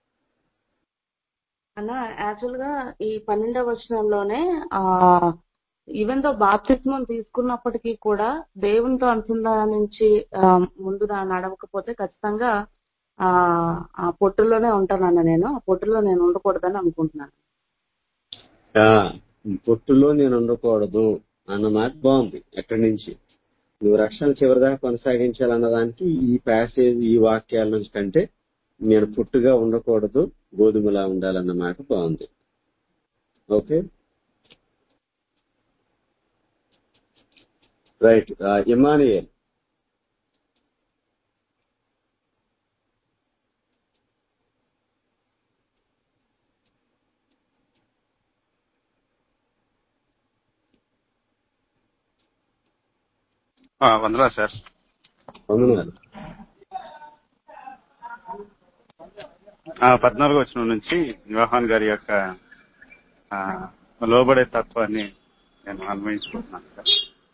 అన్న యాక్చువల్ గా ఈ పన్నెండవ వచనంలోనే ఆ ఈవెన్ దో బాప్తిస్మం తీసుకున్నప్పటికీ కూడా దేవునితో అనుసంధానించి ఆ, ముందు నా- నడవకపోతే ఖచ్చితంగా ఆ ఆ పొట్టులోనే ఉంటానన్న, నేను ఆ పొట్టులో నేను ఉండకూడదని అనుకుంటున్నాను. ఆ, పొట్టులో నేను ఉండకూడదు అన్న మాట బాగుంది. ఎక్కడి నుంచి నువ్వు రక్షణ చివరిదాకా కొనసాగించాలన్న దానికి ఈ ప్యాసేజ్, ఈ వాక్యాల నుంచి కంటే నేను పుట్టుగా ఉండకూడదు, గోధుమలా ఉండాలన్న మాట బాగుంది. Okay, right. ఇమానియల్. ఆ, వందనాలు సార్. వందనాలు. ఆ, పద్నాలుగో వచనం నుంచి యోహాన్ గారి యొక్క ఆ, లోబడే తత్వాన్ని నేను అన్వయించుకుంటున్నాను సార్.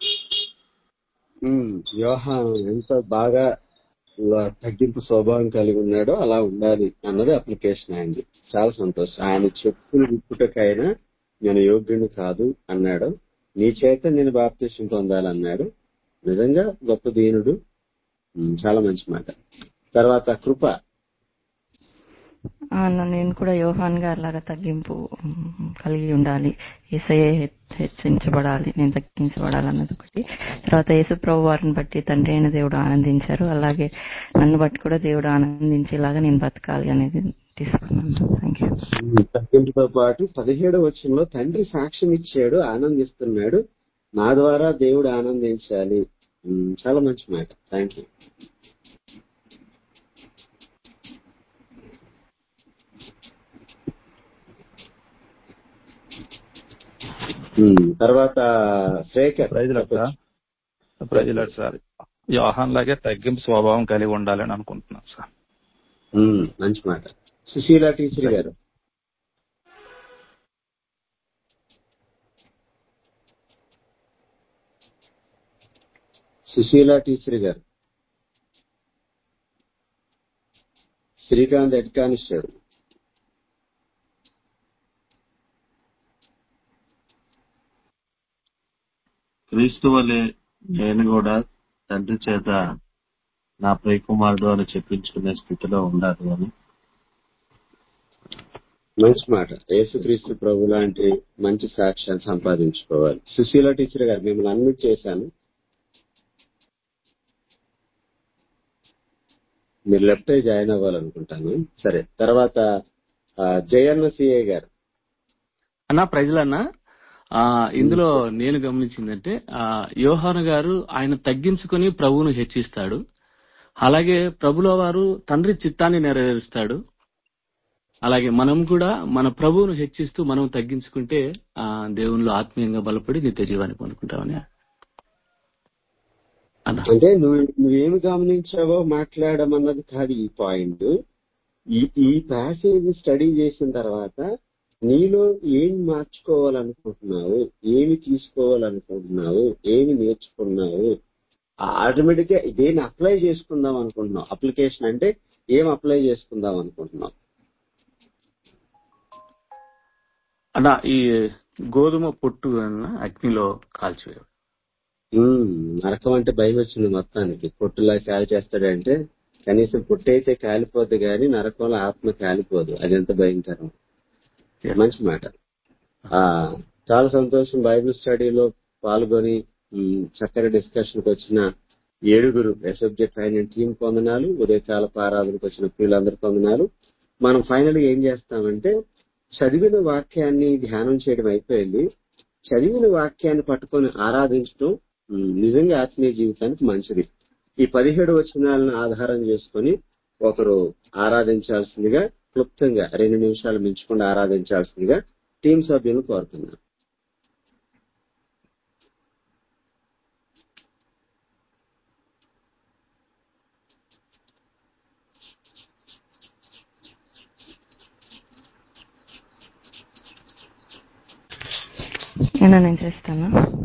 ఉమ్, యోహాను ఎంత బాగా తగ్గింపు స్వభావం కలిగి ఉన్నాడో అలా ఉండాలి అన్నది అప్లికేషన్ అయింది. చాలా సంతోషం. ఆయన చెప్పులు విప్పుటకైనా నేను యోగ్యుని కాదు అన్నాడు, నీ చేత నేను బాప్తిసం పొందాలన్నాడు. నిజంగా గొప్ప దీనుడు. ఉమ్, చాలా మంచి మాట. తర్వాత కృప. ఆ, అన్న, నేను కూడా యోహాన్ గారి లాగా తగ్గింపు మ్, కలిగి ఉండాలి. యేసయ్య హె- హెచ్చించబడాలి, నేను తగ్గించబడాలి అన్నది ఒకటి. తర్వాత యేసు ప్రభు వారిని బట్టి తండ్రి అయిన దేవుడు ఆనందించారు, అలాగే నన్ను బట్టి కూడా దేవుడు ఆనందించేలాగా నేను బతకాలి అనేది తీసుకున్నాను. Thank you. ఉమ్, తగ్గింపుతో పాటు పదిహేడవ వచనంలో తండ్రి సాక్ష్యం ఇచ్చాడు, ఆనందిస్తున్నాడు, నా ద్వారా దేవుడు ఆనందించాలి. ఉమ్, చాలా మంచి మాట. Thank you. ఉమ్, తర్వాత శేఖర్. ప్రజలకు ప్రజలకు సార్ యోహాన్ లాగే తగ్గింపు స్వభావం కలిగి ఉండాలని అనుకుంటున్నాను సార్. ఉమ్, మంచి మాట. సుశీల టీచర్ గారు. సుశీల టీచర్ గారు. Srikanth head constable. క్రీస్తు వలె నేను కూడా తండ్రి చేత నా ప్రియకుమారుడు అని చెప్పించుకునే స్థితిలో ఉండాలి అని. మంచి మాట. యేసుక్రీస్తు ప్రభు లాంటి మంచి సాక్ష్యాన్ని సంపాదించుకోవాలి. సుశీల టీచర్ గారు, మిమ్మల్ని అన్మిట్ చేశాను, మీరు లెఫ్ట్ అయి జాయిన్ అవ్వాలనుకుంటాను. సరే, తర్వాత ఆ, జయన్న సిఏ గారు. అన్నా ప్రజలన్నా ఆ ఇందులో నేను గమనించిందంటే ఆ యోహాను గారు ఆయన తగ్గించుకుని ప్రభువును హెచ్చిస్తాడు, అలాగే ప్రభులో వారు తండ్రి చిత్తాన్ని నెరవేరుస్తాడు. అలాగే మనం కూడా మన ప్రభువును హెచ్చిస్తూ మనం తగ్గించుకుంటే ఆ దేవునిలో ఆత్మీయంగా బలపడి నిత్య జీవాన్ని పొందుకుంటామని అన్నా. అంటే నువ్వు నువ్వేమి గమనించావో మాట్లాడమన్నది కాదు ఈ పాయింట్. ఈ ఈ ప్యాసేజ్ స్టడీ చేసిన తర్వాత నీలో ఏమి మార్చుకోవాలనుకుంటున్నావు, ఏమి తీసుకోవాలనుకుంటున్నావు, ఏమి నేర్చుకున్నావు, ఆటోమేటిక్ గా దేన్ని అప్లై చేసుకుందాం అనుకుంటున్నావు. అప్లికేషన్ అంటే ఏం అప్లై చేసుకుందాం అనుకుంటున్నావు. అన్నా ఈ గోధుమ పొట్టు అన్న అగ్నిలో కాల్చివేయడం. ఉమ్, నరకం అంటే భయం వచ్చింది మొత్తానికి. పొట్టులా కాల్ చేస్తాడంటే కనీసం పొట్టు అయితే కాలిపోద్ది కానీ నరకంలో ఆత్మ కాలిపోదు. అది ఎంత భయంకరం. మంచి మాట. ఆ చాలా సంతోషం. బైబిల్ స్టడీలో పాల్గొని ఉమ్, చక్కటి డిస్కషన్ కి వచ్చిన ఏడుగురు సబ్జెక్ట్ అయిన టీం పొందనాలు, ఉదయకాల ఆరాధనకు వచ్చిన ప్రియులందరూ పొందనాలు. మనం ఫైనల్ గా ఏం చేస్తామంటే చదివిన వాక్యాన్ని ధ్యానం చేయడం అయిపోయింది. చదివిన వాక్యాన్ని పట్టుకొని ఆరాధించడం ఉమ్, నిజంగా ఆత్మీయ జీవితానికి మంచిది. ఈ పదిహేడు వచనాలను ఆధారం చేసుకొని ఒకరు ఆరాధించాల్సిందిగా, క్లుప్తంగా రెండు నిమిషాలు మించకుండా ఆరాధించాల్సిందిగా టీం సభ్యులను కోరుతున్నాను. నేను నేను చేస్తాను.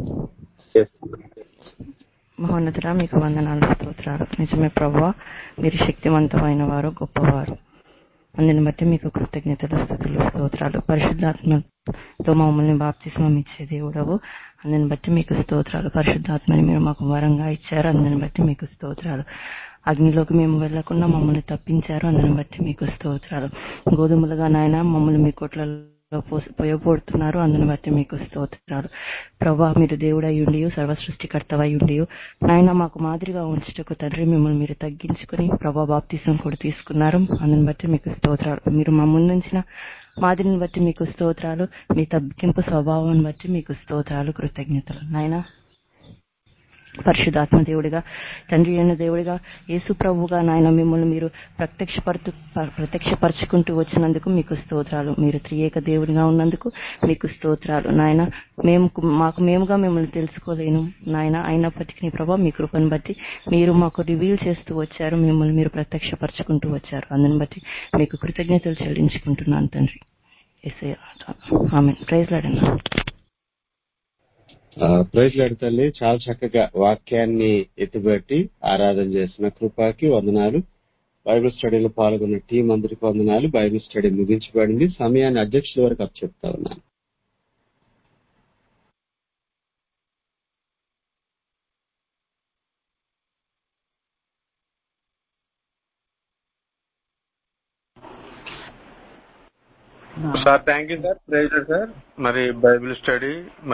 మహోన్నతుడా, మీకు వందనాలు, స్తోత్రాలు. నిజమే ప్రభువా, మీరు శక్తివంతమైన వారు, గొప్పవారు. అందుని బట్టి మీకు కృతజ్ఞతలు, స్తుతులు, స్తోత్రాలు. పరిశుద్ధాత్మతో మమ్మల్ని బాప్తిస్మం ఇచ్చే దేవుడవు, అందుని బట్టి మీకు స్తోత్రాలు. పరిశుద్ధాత్మని మీరు మాకు వరంగా ఇచ్చారు, అందుని బట్టి మీకు స్తోత్రాలు. అగ్నిలోకి మేము వెళ్లకుండా మమ్మల్ని తప్పించారు, అందుని బట్టి మీకు స్తోత్రాలు. గోధుమలుగా నాయన మమ్మల్ని మీ కొట్లలో పోయబోడుతున్నారు, అందుని బట్టి మీకు స్తోత్రాలు. ప్రభా, మీరు దేవుడై ఉండి, సర్వ సృష్టికర్తవై ఉండి నాయన మాకు మాదిరిగా ఉంచుటకు తండ్రి మిమ్మల్ని మీరు తగ్గించుకుని ప్రభా బాప్తిసం కూడా తీసుకున్నారు, అందుని బట్టి మీకు స్తోత్రాలు. మీరు మా ముందుంచిన మాదిరిని బట్టి మీకు స్తోత్రాలు. మీ తగ్గింపు స్వభావాన్ని బట్టి మీకు స్తోత్రాలు, కృతజ్ఞతలు. నాయన పరిశుద్ధాత్మ దేవుడిగా, తండ్రి అయిన దేవుడిగా, యేసు ప్రభువుగా నాయన మిమ్మల్ని మీరు ప్రత్యక్షపరుతూ ప్రత్యక్షపరచుకుంటూ వచ్చినందుకు మీకు స్తోత్రాలు. మీరు త్రియేక దేవుడిగా ఉన్నందుకు మీకు స్తోత్రాలు. నాయన మేము మాకు మేముగా మిమ్మల్ని తెలుసుకోలేను నాయన, అయినప్పటికీ ప్రభావ మీ కృపను బట్టి మీరు మాకు రివీల్ చేస్తూ వచ్చారు, మిమ్మల్ని మీరు ప్రత్యక్షపరచుకుంటూ వచ్చారు. అందుని బట్టి మీకు కృతజ్ఞతలు చెల్లించుకుంటున్నాను తండ్రి. యేసయ్య ఆమేన్. ప్రైజ్ లార్డ్ అన్న. ప్రైజ్ లార్డ్ తల్లి, చాలా చక్కగా వాక్యాన్ని ఎత్తిబట్టి ఆరాధన చేసిన కృపకి వందనాలు. బైబిల్ స్టడీలో పాల్గొన్న టీం అందరికీ వందనాలు. బైబిల్ స్టడీ ముగించబడింది. సమయాన్ని అధ్యక్షుల వరకు అప్ చెప్తా ఉన్నాను. Sir thank you sir. Praise sir. మరి బైబిల్ స్టడీ